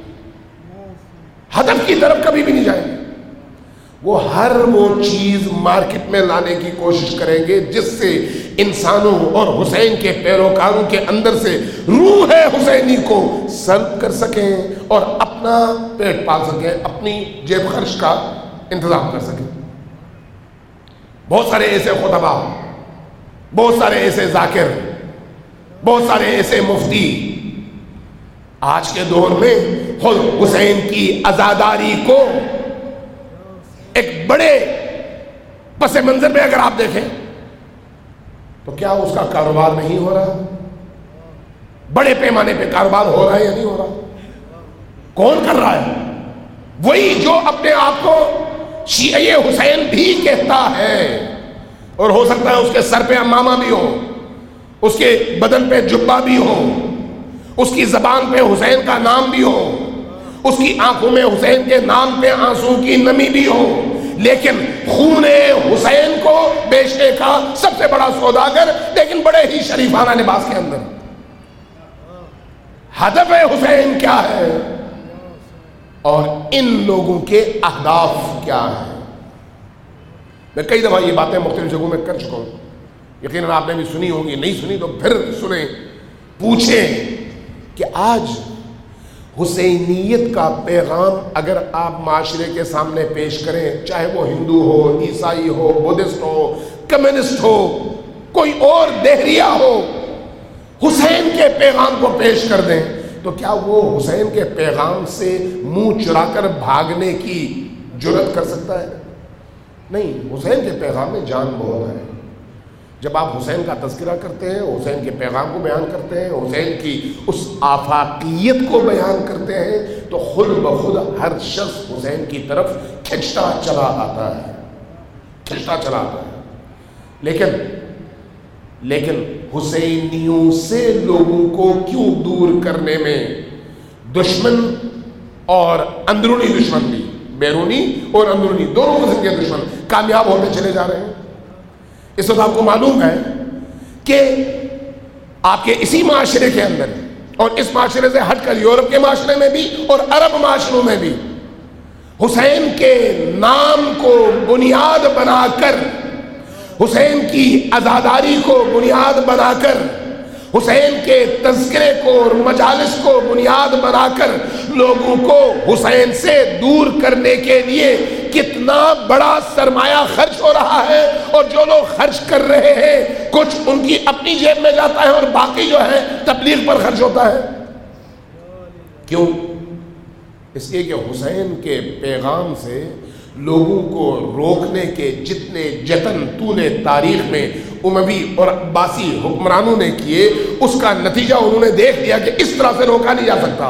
ہدف کی طرف کبھی بھی نہیں جائیں گے۔ وہ ہر وہ چیز مارکیٹ میں لانے کی کوشش کریں گے جس سے انسانوں اور حسین کے پیروکاروں کے اندر سے روح حسینی کو سلب کر سکیں اور اپنا پیٹ پال سکیں، اپنی جیب خرچ کا انتظام کر سکیں۔ بہت سارے ایسے خطبہ، بہت سارے ایسے ذاکر، بہت سارے ایسے مفتی آج کے دور میں خود حسین کی عزاداری کو ایک بڑے پس منظر میں اگر آپ دیکھیں تو کیا اس کا کاروبار نہیں ہو رہا؟ بڑے پیمانے پہ کاروبار ہو رہا ہے یا نہیں ہو رہا؟ کون کر رہا ہے؟ وہی جو اپنے آپ کو شیعہ حسین بھی کہتا ہے، اور ہو سکتا ہے اس کے سر پہ امامہ بھی ہو، اس کے بدن پہ جبہ بھی ہو، اس کی زبان پہ حسین کا نام بھی ہو، اس کی آنکھوں میں حسین کے نام پہ آنسو کی نمی بھی ہو، لیکن خون حسین کو بیچنے کا سب سے بڑا سوداگر، لیکن بڑے ہی شریفانہ لباس کے اندر۔ ہدف حسین کیا ہے اور ان لوگوں کے اہداف کیا ہیں؟ میں کئی دفعہ یہ باتیں مختلف جگہوں میں کر چکا ہوں، یقیناً آپ نے بھی سنی ہوں گی، نہیں سنی تو پھر سنیں، پوچھیں کہ آج حسینیت کا پیغام اگر آپ معاشرے کے سامنے پیش کریں، چاہے وہ ہندو ہو، عیسائی ہو، بدھسٹ ہو، کمیونسٹ ہو، کوئی اور دہریہ ہو، حسین کے پیغام کو پیش کر دیں تو کیا وہ حسین کے پیغام سے منہ چرا کر بھاگنے کی جرات کر سکتا ہے؟ نہیں، حسین کے پیغام میں جان بہت ہے۔ جب آپ حسین کا تذکرہ کرتے ہیں، حسین کے پیغام کو بیان کرتے ہیں، حسین کی اس آفاقیت کو بیان کرتے ہیں تو خود بخود ہر شخص حسین کی طرف کھنچتا چلا آتا ہے، کھنچتا چلا آتا ہے۔ لیکن لیکن حسینیوں سے لوگوں کو کیوں دور کرنے میں دشمن اور اندرونی دشمن بھی، بیرونی اور اندرونی دونوں قسم کے دشمن کامیاب ہوتے چلے جا رہے ہیں؟ اس وقت آپ کو معلوم ہے کہ آپ کے اسی معاشرے کے اندر اور اس معاشرے سے ہٹ کر یورپ کے معاشرے میں بھی اور عرب معاشروں میں بھی حسین کے نام کو بنیاد بنا کر، حسین کی عزاداری کو بنیاد بنا کر، حسین کے تذکرے کو اور مجالس کو بنیاد بنا کر لوگوں کو حسین سے دور کرنے کے لیے کتنا بڑا سرمایہ خرچ ہو رہا ہے، اور جو لوگ خرچ کر رہے ہیں کچھ ان کی اپنی جیب میں جاتا ہے اور باقی جو ہے تبلیغ پر خرچ ہوتا ہے۔ کیوں؟ اس لیے کہ حسین کے پیغام سے لوگوں کو روکنے کے جتنے جتن طول تاریخ میں اموی اور عباسی حکمرانوں نے کیے، اس کا نتیجہ انہوں نے دیکھ لیا کہ اس طرح سے روکا نہیں جا سکتا۔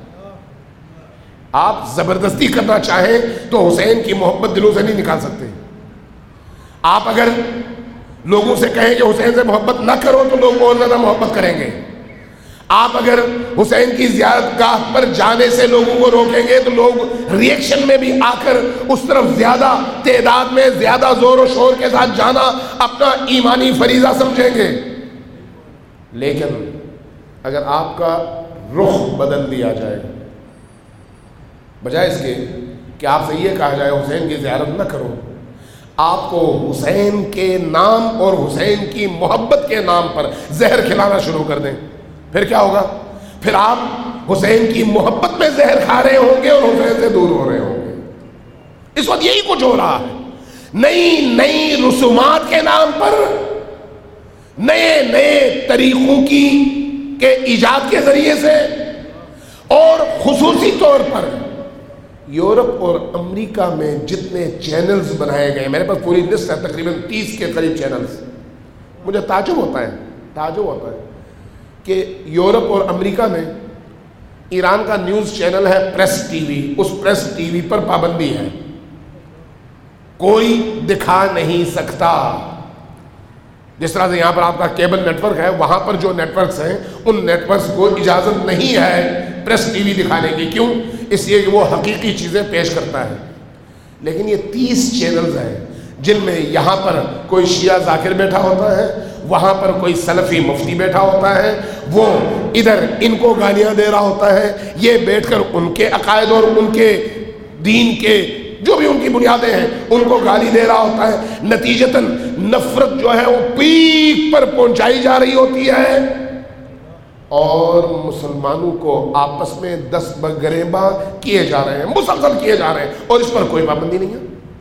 آپ زبردستی کرنا چاہیں تو حسین کی محبت دلوں سے نہیں نکال سکتے۔ آپ اگر لوگوں سے کہیں کہ حسین سے محبت نہ کرو تو لوگ اور زیادہ محبت کریں گے. آپ اگر حسین کی زیارت گاہ پر جانے سے لوگوں کو روکیں گے تو لوگ ریئیکشن میں بھی آ کر اس طرف زیادہ تعداد میں زیادہ زور و شور کے ساتھ جانا اپنا ایمانی فریضہ سمجھیں گے. لیکن اگر آپ کا رخ بدل دیا جائے، بجائے اس کے کہ آپ سے یہ کہا جائے حسین کی زیارت نہ کرو، آپ کو حسین کے نام اور حسین کی محبت کے نام پر زہر کھلانا شروع کر دیں، پھر کیا ہوگا؟ پھر آپ حسین کی محبت میں زہر کھا رہے ہوں گے اور حسین سے دور ہو رہے ہوں گے. اس وقت یہی کچھ ہو رہا ہے. نئی نئی رسومات کے نام پر، نئے نئے طریقوں کی کے ایجاد کے ذریعے سے، اور خصوصی طور پر یورپ اور امریکہ میں جتنے چینلز بنائے گئے، میرے پاس پوری لسٹ ہے تقریباً تیس کے قریب چینلز. مجھے تعجب ہوتا ہے تعجب ہوتا ہے کہ یورپ اور امریکہ میں ایران کا نیوز چینل ہے پریس ٹی وی، اس پریس ٹی وی پر پابندی ہے، کوئی دکھا نہیں سکتا. جس طرح سے یہاں پر آپ کا کیبل نیٹ ورک ہے، وہاں پر جو نیٹ ورکس ہیں ان نیٹ ورکس کو اجازت نہیں ہے پریس ٹی وی دکھانے کی. کیوں؟ اس لیے کہ وہ حقیقی چیزیں پیش کرتا ہے. لیکن یہ تیس چینلز ہیں جن میں یہاں پر کوئی شیعہ ذاکر بیٹھا ہوتا ہے، وہاں پر کوئی سلفی مفتی بیٹھا ہوتا ہے، وہ ادھر ان کو گالیاں دے رہا ہوتا ہے، یہ بیٹھ کر ان کے عقائد اور ان کے دین کے جو بھی ان کی بنیادیں ہیں ان کو گالی دے رہا ہوتا ہے. نتیجتاً نفرت جو ہے وہ پیک پر پہنچائی جا رہی ہوتی ہے اور مسلمانوں کو آپس میں دست بگریباں کیے جا رہے ہیں، مسلسل کیے جا رہے ہیں، اور اس پر کوئی پابندی نہیں ہے.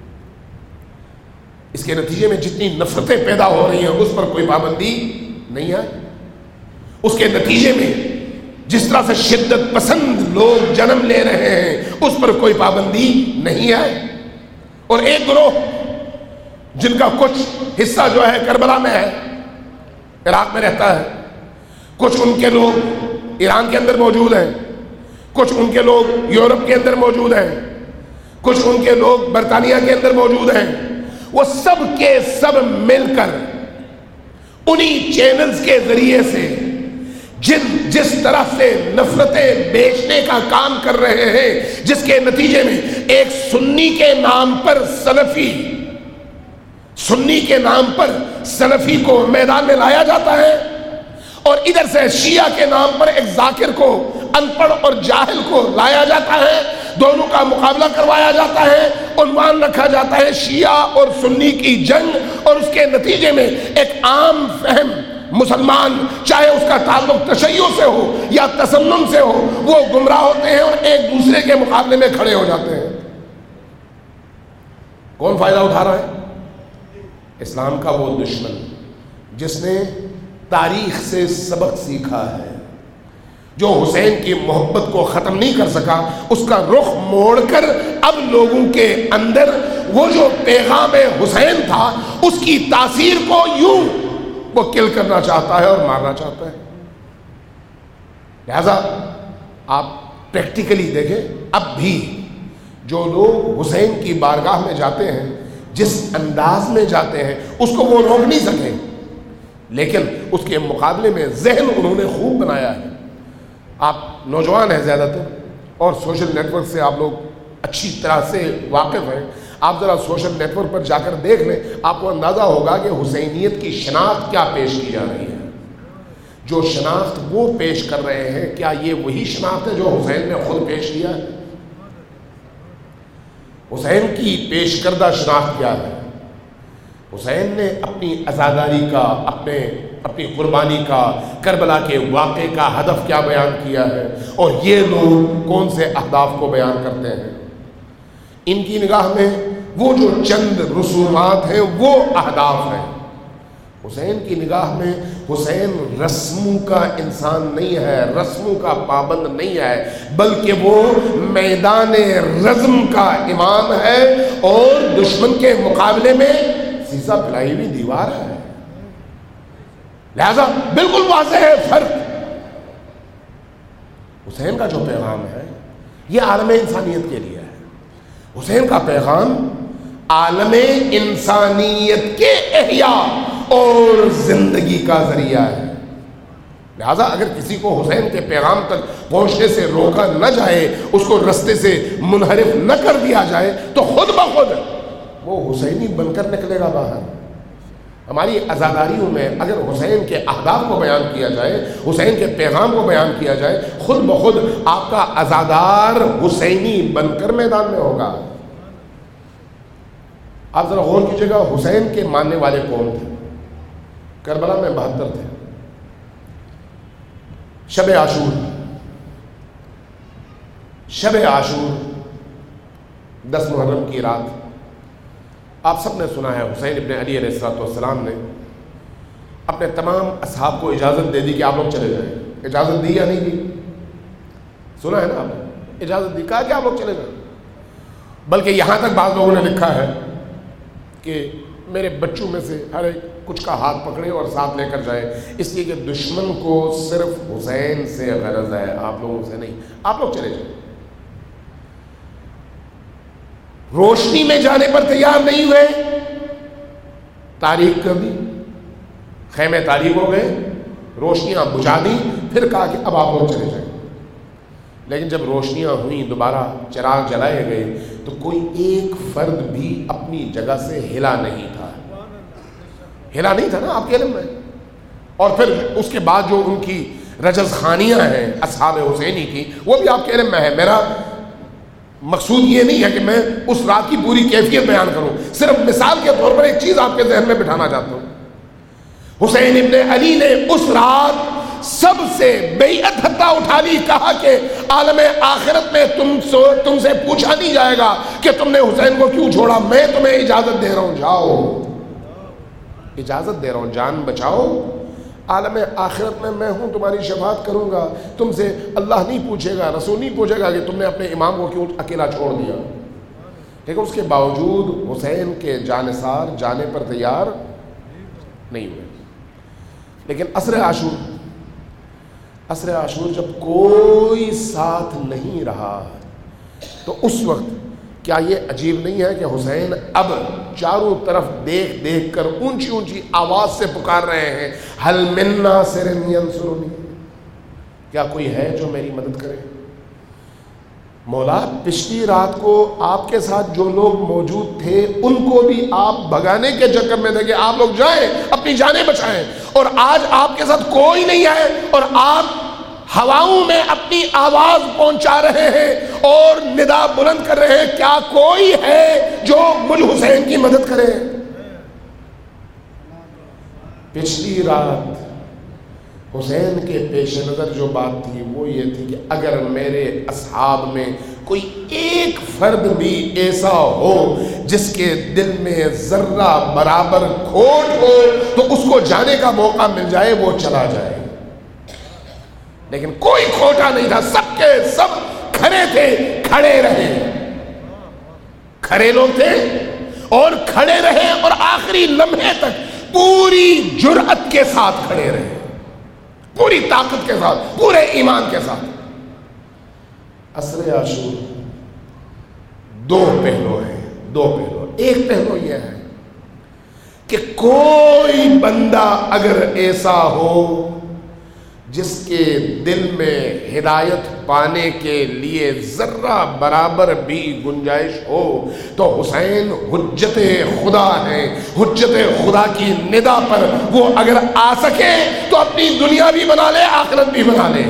اس کے نتیجے میں جتنی نفرتیں پیدا ہو رہی ہیں اس پر کوئی پابندی نہیں ہے. اس کے نتیجے میں جس طرح سے شدت پسند لوگ جنم لے رہے ہیں اس پر کوئی پابندی نہیں ہے. اور ایک گروہ جن کا کچھ حصہ جو ہے کربلا میں ہے، عراق میں رہتا ہے، کچھ ان کے لوگ ایران کے اندر موجود ہیں، کچھ ان کے لوگ یورپ کے اندر موجود ہیں، کچھ ان کے لوگ برطانیہ کے اندر موجود ہیں، وہ سب کے سب مل کر انہی چینلز کے ذریعے سے جن جس طرح سے نفرتیں بیچنے کا کام کر رہے ہیں، جس کے نتیجے میں ایک سنی کے نام پر سلفی سنی کے نام پر سلفی کو میدان میں لایا جاتا ہے، اور ادھر سے شیعہ کے نام پر ایک ذاکر کو، ان پڑھ اور جاہل کو لایا جاتا ہے، دونوں کا مقابلہ کروایا جاتا ہے، عنوان رکھا جاتا ہے شیعہ اور سنی کی جنگ، اور اس کے نتیجے میں ایک عام فہم مسلمان، چاہے اس کا تعلق تشیع سے ہو یا تسنن سے ہو، وہ گمراہ ہوتے ہیں اور ایک دوسرے کے مقابلے میں کھڑے ہو جاتے ہیں. کون فائدہ اٹھا رہا ہے؟ اسلام کا وہ دشمن جس نے تاریخ سے سبق سیکھا ہے، جو حسین کی محبت کو ختم نہیں کر سکا، اس کا رخ موڑ کر اب لوگوں کے اندر وہ جو پیغام حسین تھا اس کی تاثیر کو یوں وہ کل کرنا چاہتا ہے اور مارنا چاہتا ہے. لہذا آپ پریکٹیکلی دیکھیں، اب بھی جو لوگ حسین کی بارگاہ میں جاتے ہیں، جس انداز میں جاتے ہیں، اس کو وہ روک نہیں سکے، لیکن اس کے مقابلے میں ذہن انہوں نے خوب بنایا ہے. آپ نوجوان ہیں زیادہ تر اور سوشل نیٹ ورک سے آپ لوگ اچھی طرح سے واقف ہیں. آپ ذرا سوشل نیٹ ورک پر جا کر دیکھ لیں، آپ کو اندازہ ہوگا کہ حسینیت کی شناخت کیا پیش کی جا رہی ہے. جو شناخت وہ پیش کر رہے ہیں، کیا یہ وہی شناخت ہے جو حسین نے خود پیش کیا ہے؟ حسین کی پیش کردہ شناخت کیا ہے؟ حسین نے اپنی عزاداری کا، اپنے اپنی قربانی کا، کربلا کے واقعے کا ہدف کیا بیان کیا ہے، اور یہ لوگ کون سے اہداف کو بیان کرتے ہیں؟ ان کی نگاہ میں وہ جو چند رسومات ہیں وہ اہداف ہیں. حسین کی نگاہ میں حسین رسموں کا انسان نہیں ہے، رسموں کا پابند نہیں ہے، بلکہ وہ میدان رزم کا امام ہے اور دشمن کے مقابلے میں سیسا پھیلائی ہوئی دیوار ہے. لہذا بالکل واضح ہے فرق. حسین کا جو پیغام ہے یہ عالم انسانیت کے لیے ہے. حسین کا پیغام عالم انسانیت کے احیاء اور زندگی کا ذریعہ ہے۔ لہذا اگر کسی کو حسین کے پیغام تک پہنچنے سے روکا نہ جائے، اس کو رستے سے منحرف نہ کر دیا جائے، تو خود بخود وہ حسینی بن کر نکلے گا باہر۔ ہماری عزاداریوں میں اگر حسین کے اہداف کو بیان کیا جائے، حسین کے پیغام کو بیان کیا جائے، خود بخود آپ کا عزادار حسینی بن کر میدان میں ہوگا۔ آپ ذرا غور کیجیے گا، حسین کے ماننے والے کون تھے؟ کربلا میں بہتر تھے۔ شب عاشور شب عاشور دس محرم کی رات، آپ سب نے سنا ہے حسین ابن علی علیہ الصلوۃ والسلام نے اپنے تمام اصحاب کو اجازت دے دی کہ آپ لوگ چلے جائیں۔ اجازت دی یا نہیں دی؟ سنا ہے نا آپ نے، اجازت دی، کہا کہ آپ لوگ چلے جائیں۔ بلکہ یہاں تک بعض لوگوں نے لکھا ہے کہ میرے بچوں میں سے ہر ایک کچھ کا ہاتھ پکڑے اور ساتھ لے کر جائے، اس لیے کہ دشمن کو صرف حسین سے غرض ہے، آپ لوگوں سے نہیں، آپ لوگ چلے جائیں۔ روشنی میں جانے پر تیار نہیں ہوئے، تاریک کر دی، خیمے تاریک ہو گئے، روشنیاں بجھا دی، پھر کہا کہ اب آپ لوگ چلے جائیں۔ لیکن جب روشنیاں ہوئیں، دوبارہ چراغ جلائے گئے، تو کوئی ایک فرد بھی اپنی جگہ سے ہلا نہیں تھا، ہلا نہیں تھا نا آپ کے علم میں۔ اور پھر اس کے بعد جو ان کی رجز خانیاں ہیں اصحاب حسینی کی، وہ بھی آپ کے علم میں ہے۔ میرا مقصود یہ نہیں ہے کہ میں اس رات کی پوری کیفیت بیان کروں، صرف مثال کے طور پر ایک چیز آپ کے ذہن میں بٹھانا چاہتا ہوں۔ حسین ابن علی نے اس رات سب سے بیعت حتیٰ اٹھا لی، کہا کہ عالم آخرت میں تم سو تم سے پوچھا نہیں جائے گا کہ تم نے حسین کو کیوں چھوڑا، میں تمہیں اجازت دے رہا ہوں، جاؤ، اجازت دے رہا ہوں، جان بچاؤ، عالم آخرت میں میں ہوں، تمہاری شفاعت کروں گا، تم سے اللہ نہیں پوچھے گا، رسول نہیں پوچھے گا کہ تم نے اپنے امام کو کیوں اکیلا چھوڑ دیا۔ لیکن اس کے باوجود حسین کے جانثار جانے پر تیار نہیں ہوئے۔ لیکن عصر عاشور عصر عاشور جب کوئی ساتھ نہیں رہا، تو اس وقت کیا یہ عجیب نہیں ہے کہ حسین اب چاروں طرف دیکھ دیکھ کر اونچی اونچی آواز سے پکار رہے ہیں، ہل من ناصر ینصرنی، کیا کوئی ہے جو میری مدد کرے؟ مولا پچھلی رات کو آپ کے ساتھ جو لوگ موجود تھے ان کو بھی آپ بھگانے کے چکر میں تھے کہ آپ لوگ جائیں اپنی جانیں بچائیں، اور آج آپ کے ساتھ کوئی نہیں ہے اور آپ ہواؤں میں اپنی آواز پہنچا رہے ہیں اور ندا بلند کر رہے ہیں، کیا کوئی ہے جو مجھ حسین کی مدد کرے؟ پچھلی رات حسین کے پیش نظر جو بات تھی وہ یہ تھی کہ اگر میرے اصحاب میں کوئی ایک فرد بھی ایسا ہو جس کے دل میں ذرہ برابر کھوٹ ہو تو اس کو جانے کا موقع مل جائے، وہ چلا جائے۔ لیکن کوئی کھوٹا نہیں تھا، سب کے سب کھڑے تھے، کھڑے رہے، کھڑے لوگ تھے اور کھڑے رہے، اور آخری لمحے تک پوری جرأت کے ساتھ کھڑے رہے، پوری طاقت کے ساتھ، پورے ایمان کے ساتھ۔ عصر عاشور دو پہلو ہیں، دو پہلو۔ ایک پہلو یہ ہے کہ کوئی بندہ اگر ایسا ہو جس کے دل میں ہدایت پانے کے لیے ذرہ برابر بھی گنجائش ہو، تو حسین حجت خدا ہے، حجت خدا کی ندا پر وہ اگر آ سکے تو اپنی دنیا بھی بنا لے، آخرت بھی بنا لے۔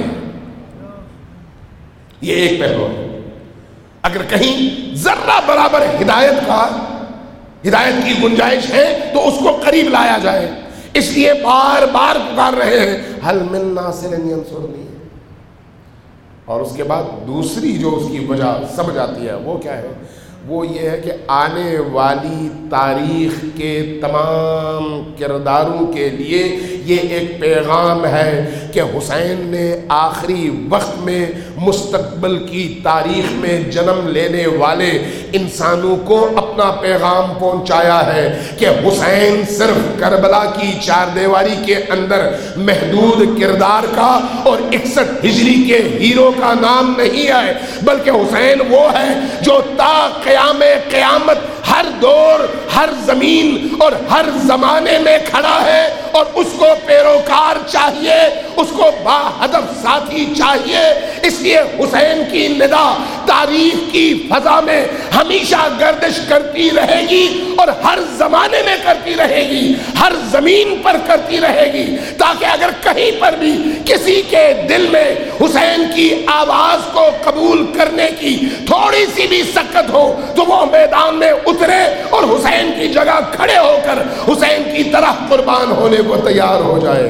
یہ ایک پہلو ہے۔ اگر کہیں ذرہ برابر ہدایت کا ہدایت کی گنجائش ہے تو اس کو قریب لایا جائے، اس لیے بار بار پکار رہے ہیں، ہل من ناصر ینصرنی۔ اور اس کے بعد دوسری جو اس کی وجہ سمجھ آتی ہے وہ کیا ہے؟ وہ یہ ہے کہ آنے والی تاریخ کے تمام کرداروں کے لیے یہ ایک پیغام ہے کہ حسین نے آخری وقت میں مستقبل کی تاریخ میں جنم لینے والے انسانوں کو اپنا پیغام پہنچایا ہے کہ حسین صرف کربلا کی چار دیواری کے اندر محدود کردار کا اور اکسٹھ ہجری کے ہیرو کا نام نہیں ہے، بلکہ حسین وہ ہے جو تا قیام قیامت ہر دور، ہر زمین اور ہر زمانے میں کھڑا ہے، اور اس کو پیروکار چاہیے، اس کو با ہدف ساتھی چاہیے۔ اس لیے حسین کی ندا تاریخ کی فضا میں ہمیشہ گردش کرتی رہے گی، اور ہر زمانے میں کرتی رہے گی، ہر زمین پر کرتی رہے گی، تاکہ اگر کہیں پر بھی کسی کے دل میں حسین کی آواز کو قبول کرنے کی تھوڑی سی بھی سکت ہو تو وہ میدان میں اترے اور حسین کی جگہ کھڑے ہو کر حسین کی طرح قربان ہونے کو تیار ہو جائے۔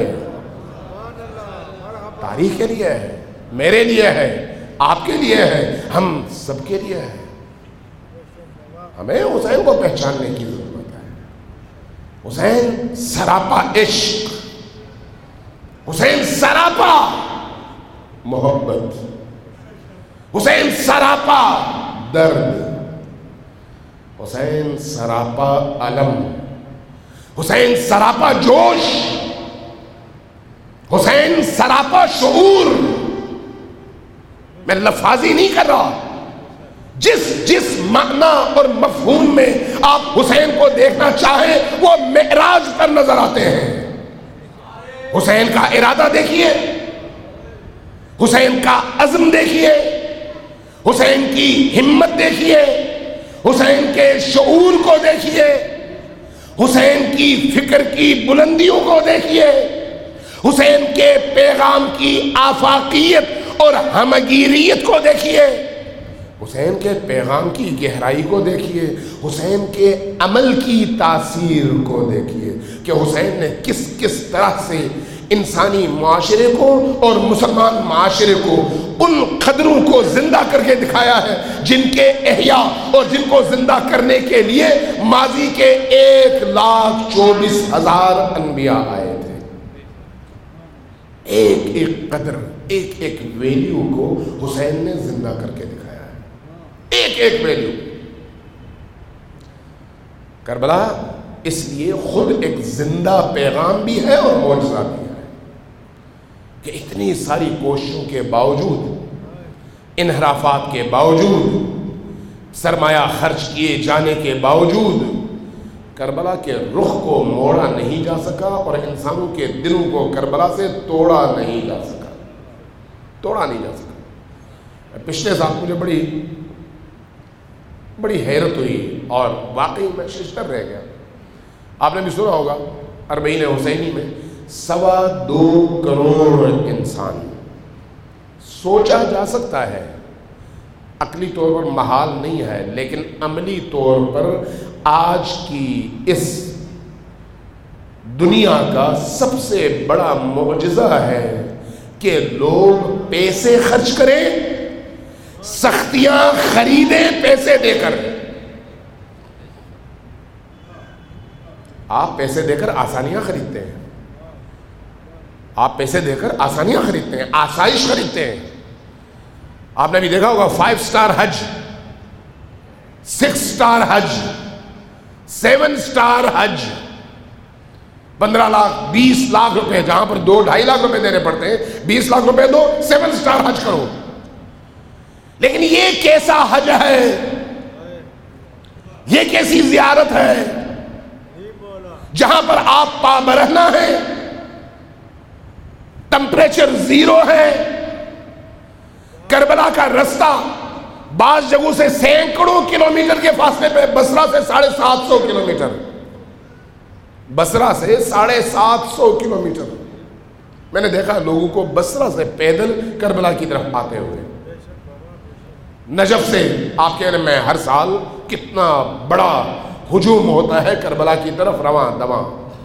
تاریخ کے لیے ہے، میرے لیے ہے، آپ کے لیے ہے، ہم سب کے لیے ہے۔ ہمیں حسین کو پہچاننے کی ضرورت ہے۔ حسین سراپا عشق، حسین سراپا محبت، حسین سراپا درد، حسین سراپا علم، حسین سراپا جوش، حسین سراپا شعور۔ میں لفاظی نہیں کر رہا، جس جس معنی اور مفہوم میں آپ حسین کو دیکھنا چاہیں وہ معراج پر نظر آتے ہیں۔ حسین کا ارادہ دیکھیے، حسین کا عزم دیکھیے، حسین کی ہمت دیکھیے، حسین کے شعور کو دیکھیے، حسین کی فکر کی بلندیوں کو دیکھیے، حسین کے پیغام کی آفاقیت اور ہمگیریت کو دیکھیے، حسین کے پیغام کی گہرائی کو دیکھیے، حسین کے عمل کی تاثیر کو دیکھیے کہ حسین نے کس کس طرح سے انسانی معاشرے کو اور مسلمان معاشرے کو ان قدروں کو زندہ کر کے دکھایا ہے جن کے احیاء اور جن کو زندہ کرنے کے لیے ماضی کے ایک لاکھ چوبیس ہزار انبیاء آئے تھے۔ ایک ایک قدر، ایک ایک ویلیو کو حسین نے زندہ کر کے دکھایا ہے، ایک ایک ویلیو۔ کربلا اس لیے خود ایک زندہ پیغام بھی ہے اور معجزہ بھی ہے کہ اتنی ساری کوششوں کے باوجود، انحرافات کے باوجود، سرمایہ خرچ کیے جانے کے باوجود کربلا کے رخ کو موڑا نہیں جا سکا اور انسانوں کے دلوں کو کربلا سے توڑا نہیں جا سکا، توڑا نہیں جا سکا۔ پچھلے سال مجھے بڑی بڑی حیرت ہوئی اور واقعی میں ششتر رہ گیا۔ آپ نے بھی سنا ہوگا اربعین حسینی میں سوا دو کروڑ انسان، سوچا جا سکتا ہے عقلی طور پر محال نہیں ہے، لیکن عملی طور پر آج کی اس دنیا کا سب سے بڑا معجزہ ہے کہ لوگ پیسے خرچ کریں، سختیاں خریدیں پیسے دے کر۔ آپ پیسے دے کر آسانیاں خریدتے ہیں، آپ پیسے دے کر آسانیاں خریدتے ہیں، آسائش خریدتے ہیں۔ آپ نے بھی دیکھا ہوگا فائیو سٹار حج، سکس سٹار حج، سیون سٹار حج، پندرہ لاکھ بیس لاکھ روپے، جہاں پر دو ڈھائی لاکھ روپے دینے پڑتے ہیں، بیس لاکھ روپے دو، سیون سٹار حج کرو۔ لیکن یہ کیسا حج ہے، یہ کیسی زیارت ہے جہاں پر آپ پابرہنہ ہیں، ٹمپریچر زیرو ہے، کربلا کا رستہ بعض جگہوں سے سینکڑوں کلومیٹر کے فاصلے پہ، بصرہ سے ساڑھے سات سو کلومیٹر، بصرہ سے ساڑھے سات سو کلومیٹر۔ میں نے دیکھا لوگوں کو بصرہ سے پیدل کربلا کی طرف آتے ہوئے۔ نجف سے آپ کہہ رہے میں ہر سال کتنا بڑا ہجوم ہوتا ہے کربلا کی طرف رواں دواں۔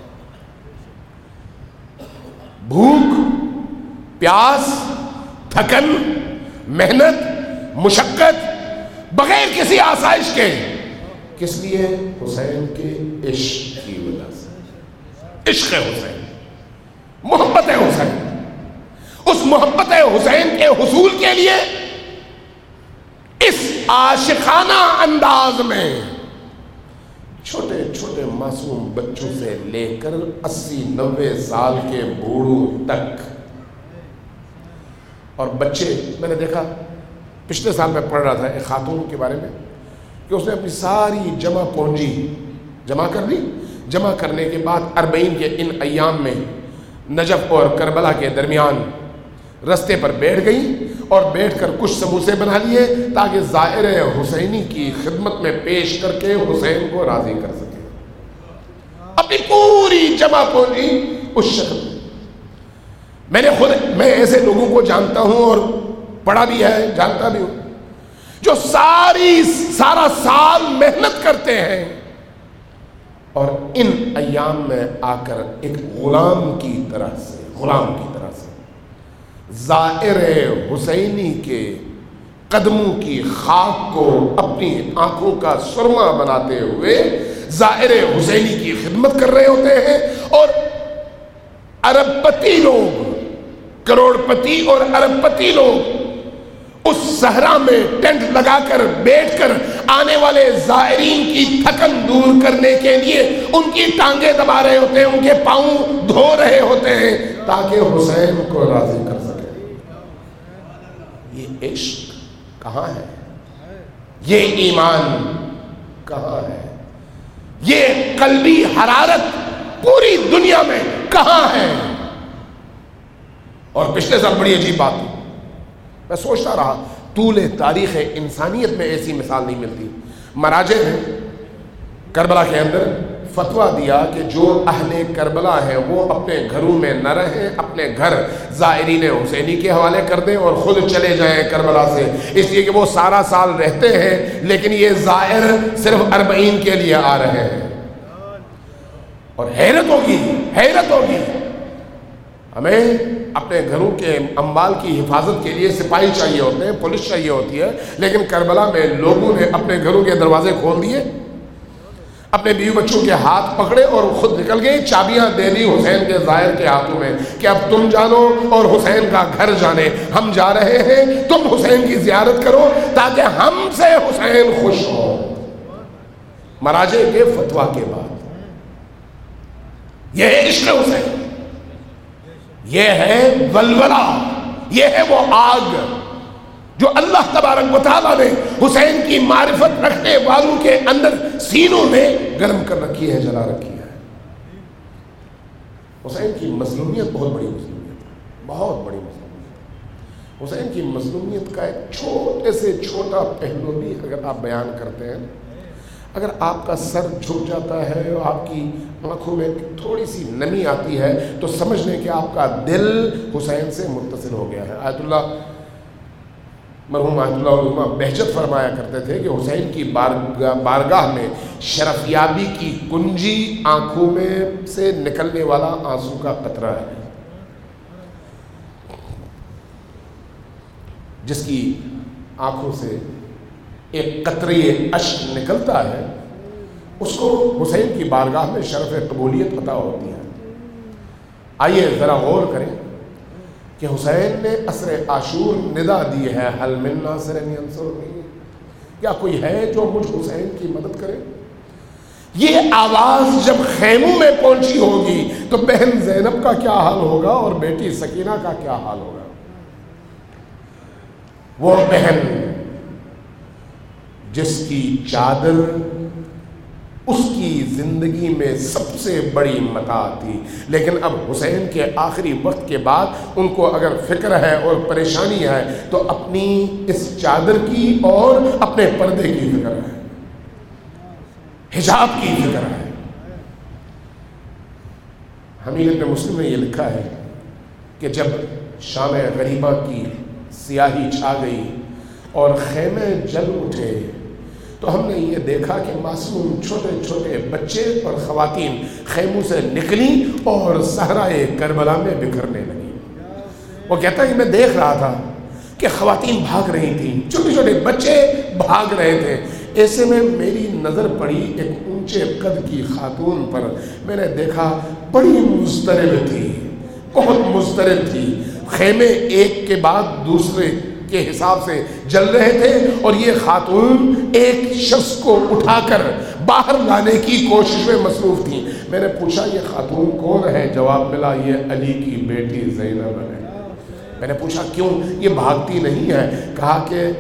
بھوک، پیاس، تھکن، محنت، مشقت، بغیر کسی آسائش کے، کس لیے؟ حسین کے عشق کی وجہ سے۔ عشق حسین، محبت حسین، اس محبت حسین کے حصول کے لیے اس عاشقانہ انداز میں چھوٹے چھوٹے معصوم بچوں سے لے کر اسی نوے سال کے بوڑھوں تک، اور بچے، میں نے دیکھا پچھلے سال میں پڑھ رہا تھا ایک خاتون کے بارے میں کہ اس نے اپنی ساری جمع پونجی جمع کر لی. جمع کرنے کے بعد اربعین کے ان ایام میں نجف اور کربلا کے درمیان رستے پر بیٹھ گئی اور بیٹھ کر کچھ سموسے بنا لیے تاکہ زائر حسینی کی خدمت میں پیش کر کے حسین کو راضی کر سکے. اپنی پوری جمع پونجی اس شکل میں. میں نے خود میں ایسے لوگوں کو جانتا ہوں اور پڑھا بھی ہے, جانتا بھی ہوں, جو ساری سارا سال محنت کرتے ہیں اور ان ایام میں آ کر ایک غلام کی طرح سے غلام کی طرح سے زائر حسینی کے قدموں کی خاک کو اپنی آنکھوں کا سرما بناتے ہوئے زائر حسینی کی خدمت کر رہے ہوتے ہیں. اور ارب پتی لوگ, کروڑ پتی اور ارب پتی لوگ اس صحرا میں ٹینٹ لگا کر بیٹھ کر آنے والے زائرین کی تھکن دور کرنے کے لیے ان کی ٹانگیں دبا رہے ہوتے ہیں, ان کے پاؤں دھو رہے ہوتے ہیں تاکہ حسین کو راضی کر سکے. یہ عشق کہاں ہے؟ یہ ایمان کہاں ہے؟ یہ قلبی حرارت پوری دنیا میں کہاں ہے؟ اور پچھلے سال بڑی عجیب بات تھی, میں سوچتا رہا طول تاریخ انسانیت میں ایسی مثال نہیں ملتی. مراجع نے کربلا کے اندر فتویٰ دیا کہ جو اہل کربلا ہیں وہ اپنے گھروں میں نہ رہیں, اپنے گھر زائرین حسینی کے حوالے کر دیں اور خود چلے جائیں کربلا سے, اس لیے کہ وہ سارا سال رہتے ہیں لیکن یہ زائر صرف اربعین کے لیے آ رہے ہیں. اور حیرت ہوگی حیرت ہوگی ہمیں اپنے گھروں کے اموال کی حفاظت کے لیے سپاہی چاہیے ہوتے ہیں, پولیس چاہیے ہوتی ہے, لیکن کربلا میں لوگوں نے اپنے گھروں کے دروازے کھول دیے, اپنے بیوی بچوں کے ہاتھ پکڑے اور خود نکل گئے, چابیاں دے دی حسین کے زائر کے ہاتھوں میں کہ اب تم جانو اور حسین کا گھر جانے, ہم جا رہے ہیں, تم حسین کی زیارت کرو تاکہ ہم سے حسین خوش ہو. مراجع کے فتویٰ کے بعد یہ ہے عشق حسین, یہ ہے ولولہ, یہ ہے وہ آگ جو اللہ تبارک و تعالیٰ نے حسین کی معرفت رکھنے والوں کے اندر سینوں میں گرم کر رکھی ہے, جلا رکھی ہے. حسین کی مظلومیت بہت بڑی مظلومیت ہے, بہت بڑی مظلومیت. حسین کی مظلومیت کا ایک چھوٹے سے چھوٹا پہلو بھی اگر آپ بیان کرتے ہیں, اگر آپ کا سر جھک جاتا ہے اور آپ کی آنکھوں میں تھوڑی سی نمی آتی ہے تو سمجھ لیں کہ آپ کا دل حسین سے متصل ہو گیا ہے. آیت اللہ مرحوم آیت اللہ علماء بہجت فرمایا کرتے تھے کہ حسین کی بارگاہ, بارگاہ میں شرفیابی کی کنجی آنکھوں میں سے نکلنے والا آنسو کا قطرہ ہے. جس کی آنکھوں سے ایک قطرے اشک نکلتا ہے اس کو حسین کی بارگاہ میں شرف قبولیت عطا ہوتی ہے. آئیے ذرا غور کریں کہ حسین نے عصر عاشور ندا دی ہے, حل من ناصر ینصرنی, کیا کوئی ہے جو مجھ حسین کی مدد کرے؟ یہ آواز جب خیموں میں پہنچی ہوگی تو بہن زینب کا کیا حال ہوگا اور بیٹی سکینہ کا کیا حال ہوگا. وہ بہن جس کی چادر اس کی زندگی میں سب سے بڑی متاع تھی, لیکن اب حسین کے آخری وقت کے بعد ان کو اگر فکر ہے اور پریشانی ہے تو اپنی اس چادر کی اور اپنے پردے کی فکر ہے, حجاب کی فکر ہے. حمیل ابن مسلم نے یہ لکھا ہے کہ جب شام غریبہ کی سیاہی چھا گئی اور خیمے جل اٹھے تو ہم نے یہ دیکھا کہ معصوم چھوٹے چھوٹے بچے اور خواتین خیموں سے نکلیں اور صحرائے کربلا میں بکھرنے لگیں. وہ کہتا ہے کہ میں دیکھ رہا تھا کہ خواتین بھاگ رہی تھیں, چھوٹے چھوٹے بچے بھاگ رہے تھے. ایسے میں میری نظر پڑی ایک اونچے قد کی خاتون پر, میں نے دیکھا بڑی مضطرب تھی, بہت مضطرب تھی. خیمے ایک کے بعد دوسرے کے حساب سے جل رہے تھے اور یہ خاتون ایک شخص کو اٹھا کر باہر لانے کی کوشش میں مصروف تھی. میں نے پوچھا یہ خاتون کون ہے؟ جواب ملا یہ علی کی بیٹی زینب ہے. میں نے پوچھا کیوں یہ بھاگتی نہیں ہے؟ کہا کہ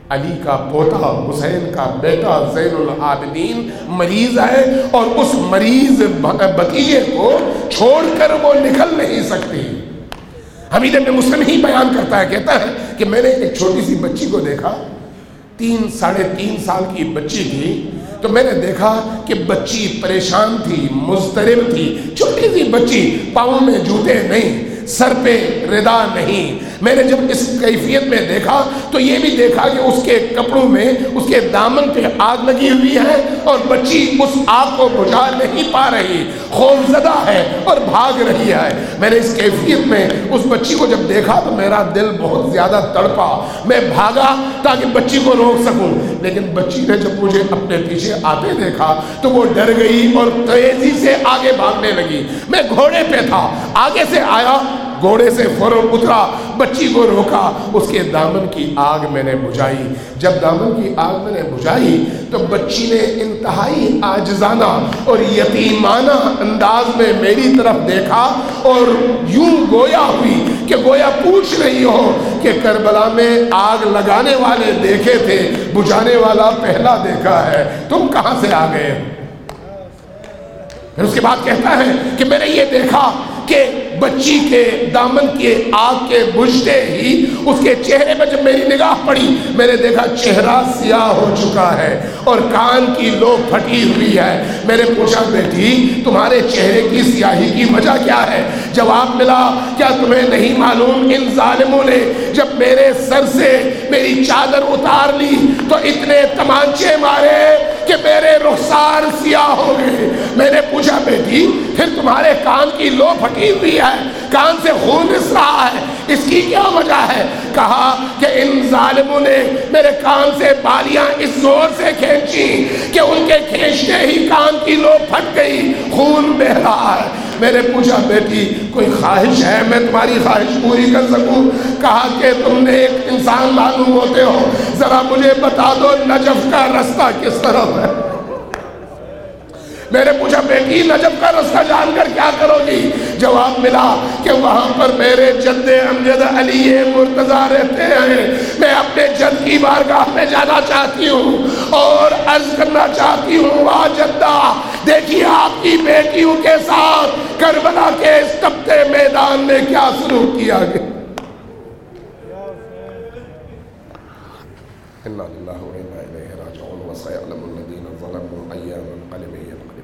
علی کا پوتا حسین کا بیٹا زین العابدین مریض ہے اور اس مریض بھتیجے کو چھوڑ کر وہ نکل نہیں سکتی. حمید ابن مسلم ہی بیان کرتا ہے, کہتا ہے کہ میں نے ایک چھوٹی سی بچی کو دیکھا, تین ساڑھے تین سال کی بچی تھی, تو میں نے دیکھا کہ بچی پریشان تھی, مضطرب تھی, چھوٹی سی بچی, پاؤں میں جوتے نہیں, سر پہ ردا نہیں. میں نے جب اس کیفیت میں دیکھا تو یہ بھی دیکھا کہ اس کے کپڑوں میں اس کے دامن پہ آگ لگی ہوئی ہے اور بچی اس آگ کو بجھا نہیں پا رہی, خوف زدہ ہے اور بھاگ رہی ہے. میں نے اس کیفیت میں اس بچی کو جب دیکھا تو میرا دل بہت زیادہ تڑپا, میں بھاگا تاکہ بچی کو روک سکوں, لیکن بچی نے جب مجھے اپنے پیچھے آتے دیکھا تو وہ ڈر گئی اور تیزی سے آگے بھاگنے لگی. میں گھوڑے پہ تھا, آگے سے آیا, گھوڑے سے فوراً اترا, بچی کو روکا, اس کے دامن کی آگ میں نے بجھائی. جب دامن کی آگ میں نے بجھائی تو بچی نے انتہائی عاجزانہ اور یتیمانہ انداز میں میری طرف دیکھا اور یوں گویا ہوئی کہ گویا پوچھ رہی ہو کہ کربلا میں آگ لگانے والے دیکھے تھے, بجھانے والا پہلا دیکھا ہے, تم کہاں سے آ گئے؟ پھر اس کے بعد کہتا ہے کہ میں نے یہ دیکھا کہ بچی کے دامن کے آگ کے بجھتے ہی اس کے چہرے پر جب میری نگاہ پڑی, میں نے دیکھا چہرہ سیاہ ہو چکا ہے اور کان کی لو پھٹی ہوئی ہے. میں نے پوچھا بیٹی تمہارے چہرے کی سیاہی کی وجہ کیا ہے؟ جواب ملا, کیا تمہیں نہیں معلوم ان ظالموں نے جب میرے سر سے میری چادر اتار لی تو اتنے تمانچے مارے کہ میرے رخسار سیاہ ہو گئے. میں نے پوچھا بیٹی پھر تمہارے کان کی لو پھٹی ہوئی ہے, کان سے خون رس رہا ہے, اس کی کیا وجہ ہے؟ کہا کہ ان ظالموں نے میرے کان سے بالیاں اس زور سے کھینچی کہ ان کے کھینچتے ہی کان کی لو پھٹ گئی, خون بہ رہا ہے. میں نے پوچھا بیٹی کوئی خواہش ہے میں تمہاری خواہش پوری کر سکوں؟ کہا کہ تم نے ایک انسان معلوم ہوتے ہو, ذرا مجھے بتا دو نجف کا رستہ کس طرف ہے. میں نے پوچھا بیٹی نجف کا رستہ جان کر کیا کرو گی؟ جواب ملا کہ وہاں پر میرے جد امجد علی مرتضیٰ رہتے ہیں, میں اپنے جد کی بارگاہ میں جانا چاہتی ہوں اور عرض کرنا چاہتی ہوں واہ جدہ دیکھیے آپ کی بیٹیوں کے ساتھ کربلا کے اس تپتے میدان میں کیا سلوک کیا گیا. اِنَّا لِلَّهِ وَإِنَّا إِلَيْهِ رَاجِعُونَ وَسَيَعْلَمُ الَّذِينَ ظَلَمُوا أَيَّ مُنقَلِبٍ يَنقَلِبُونَ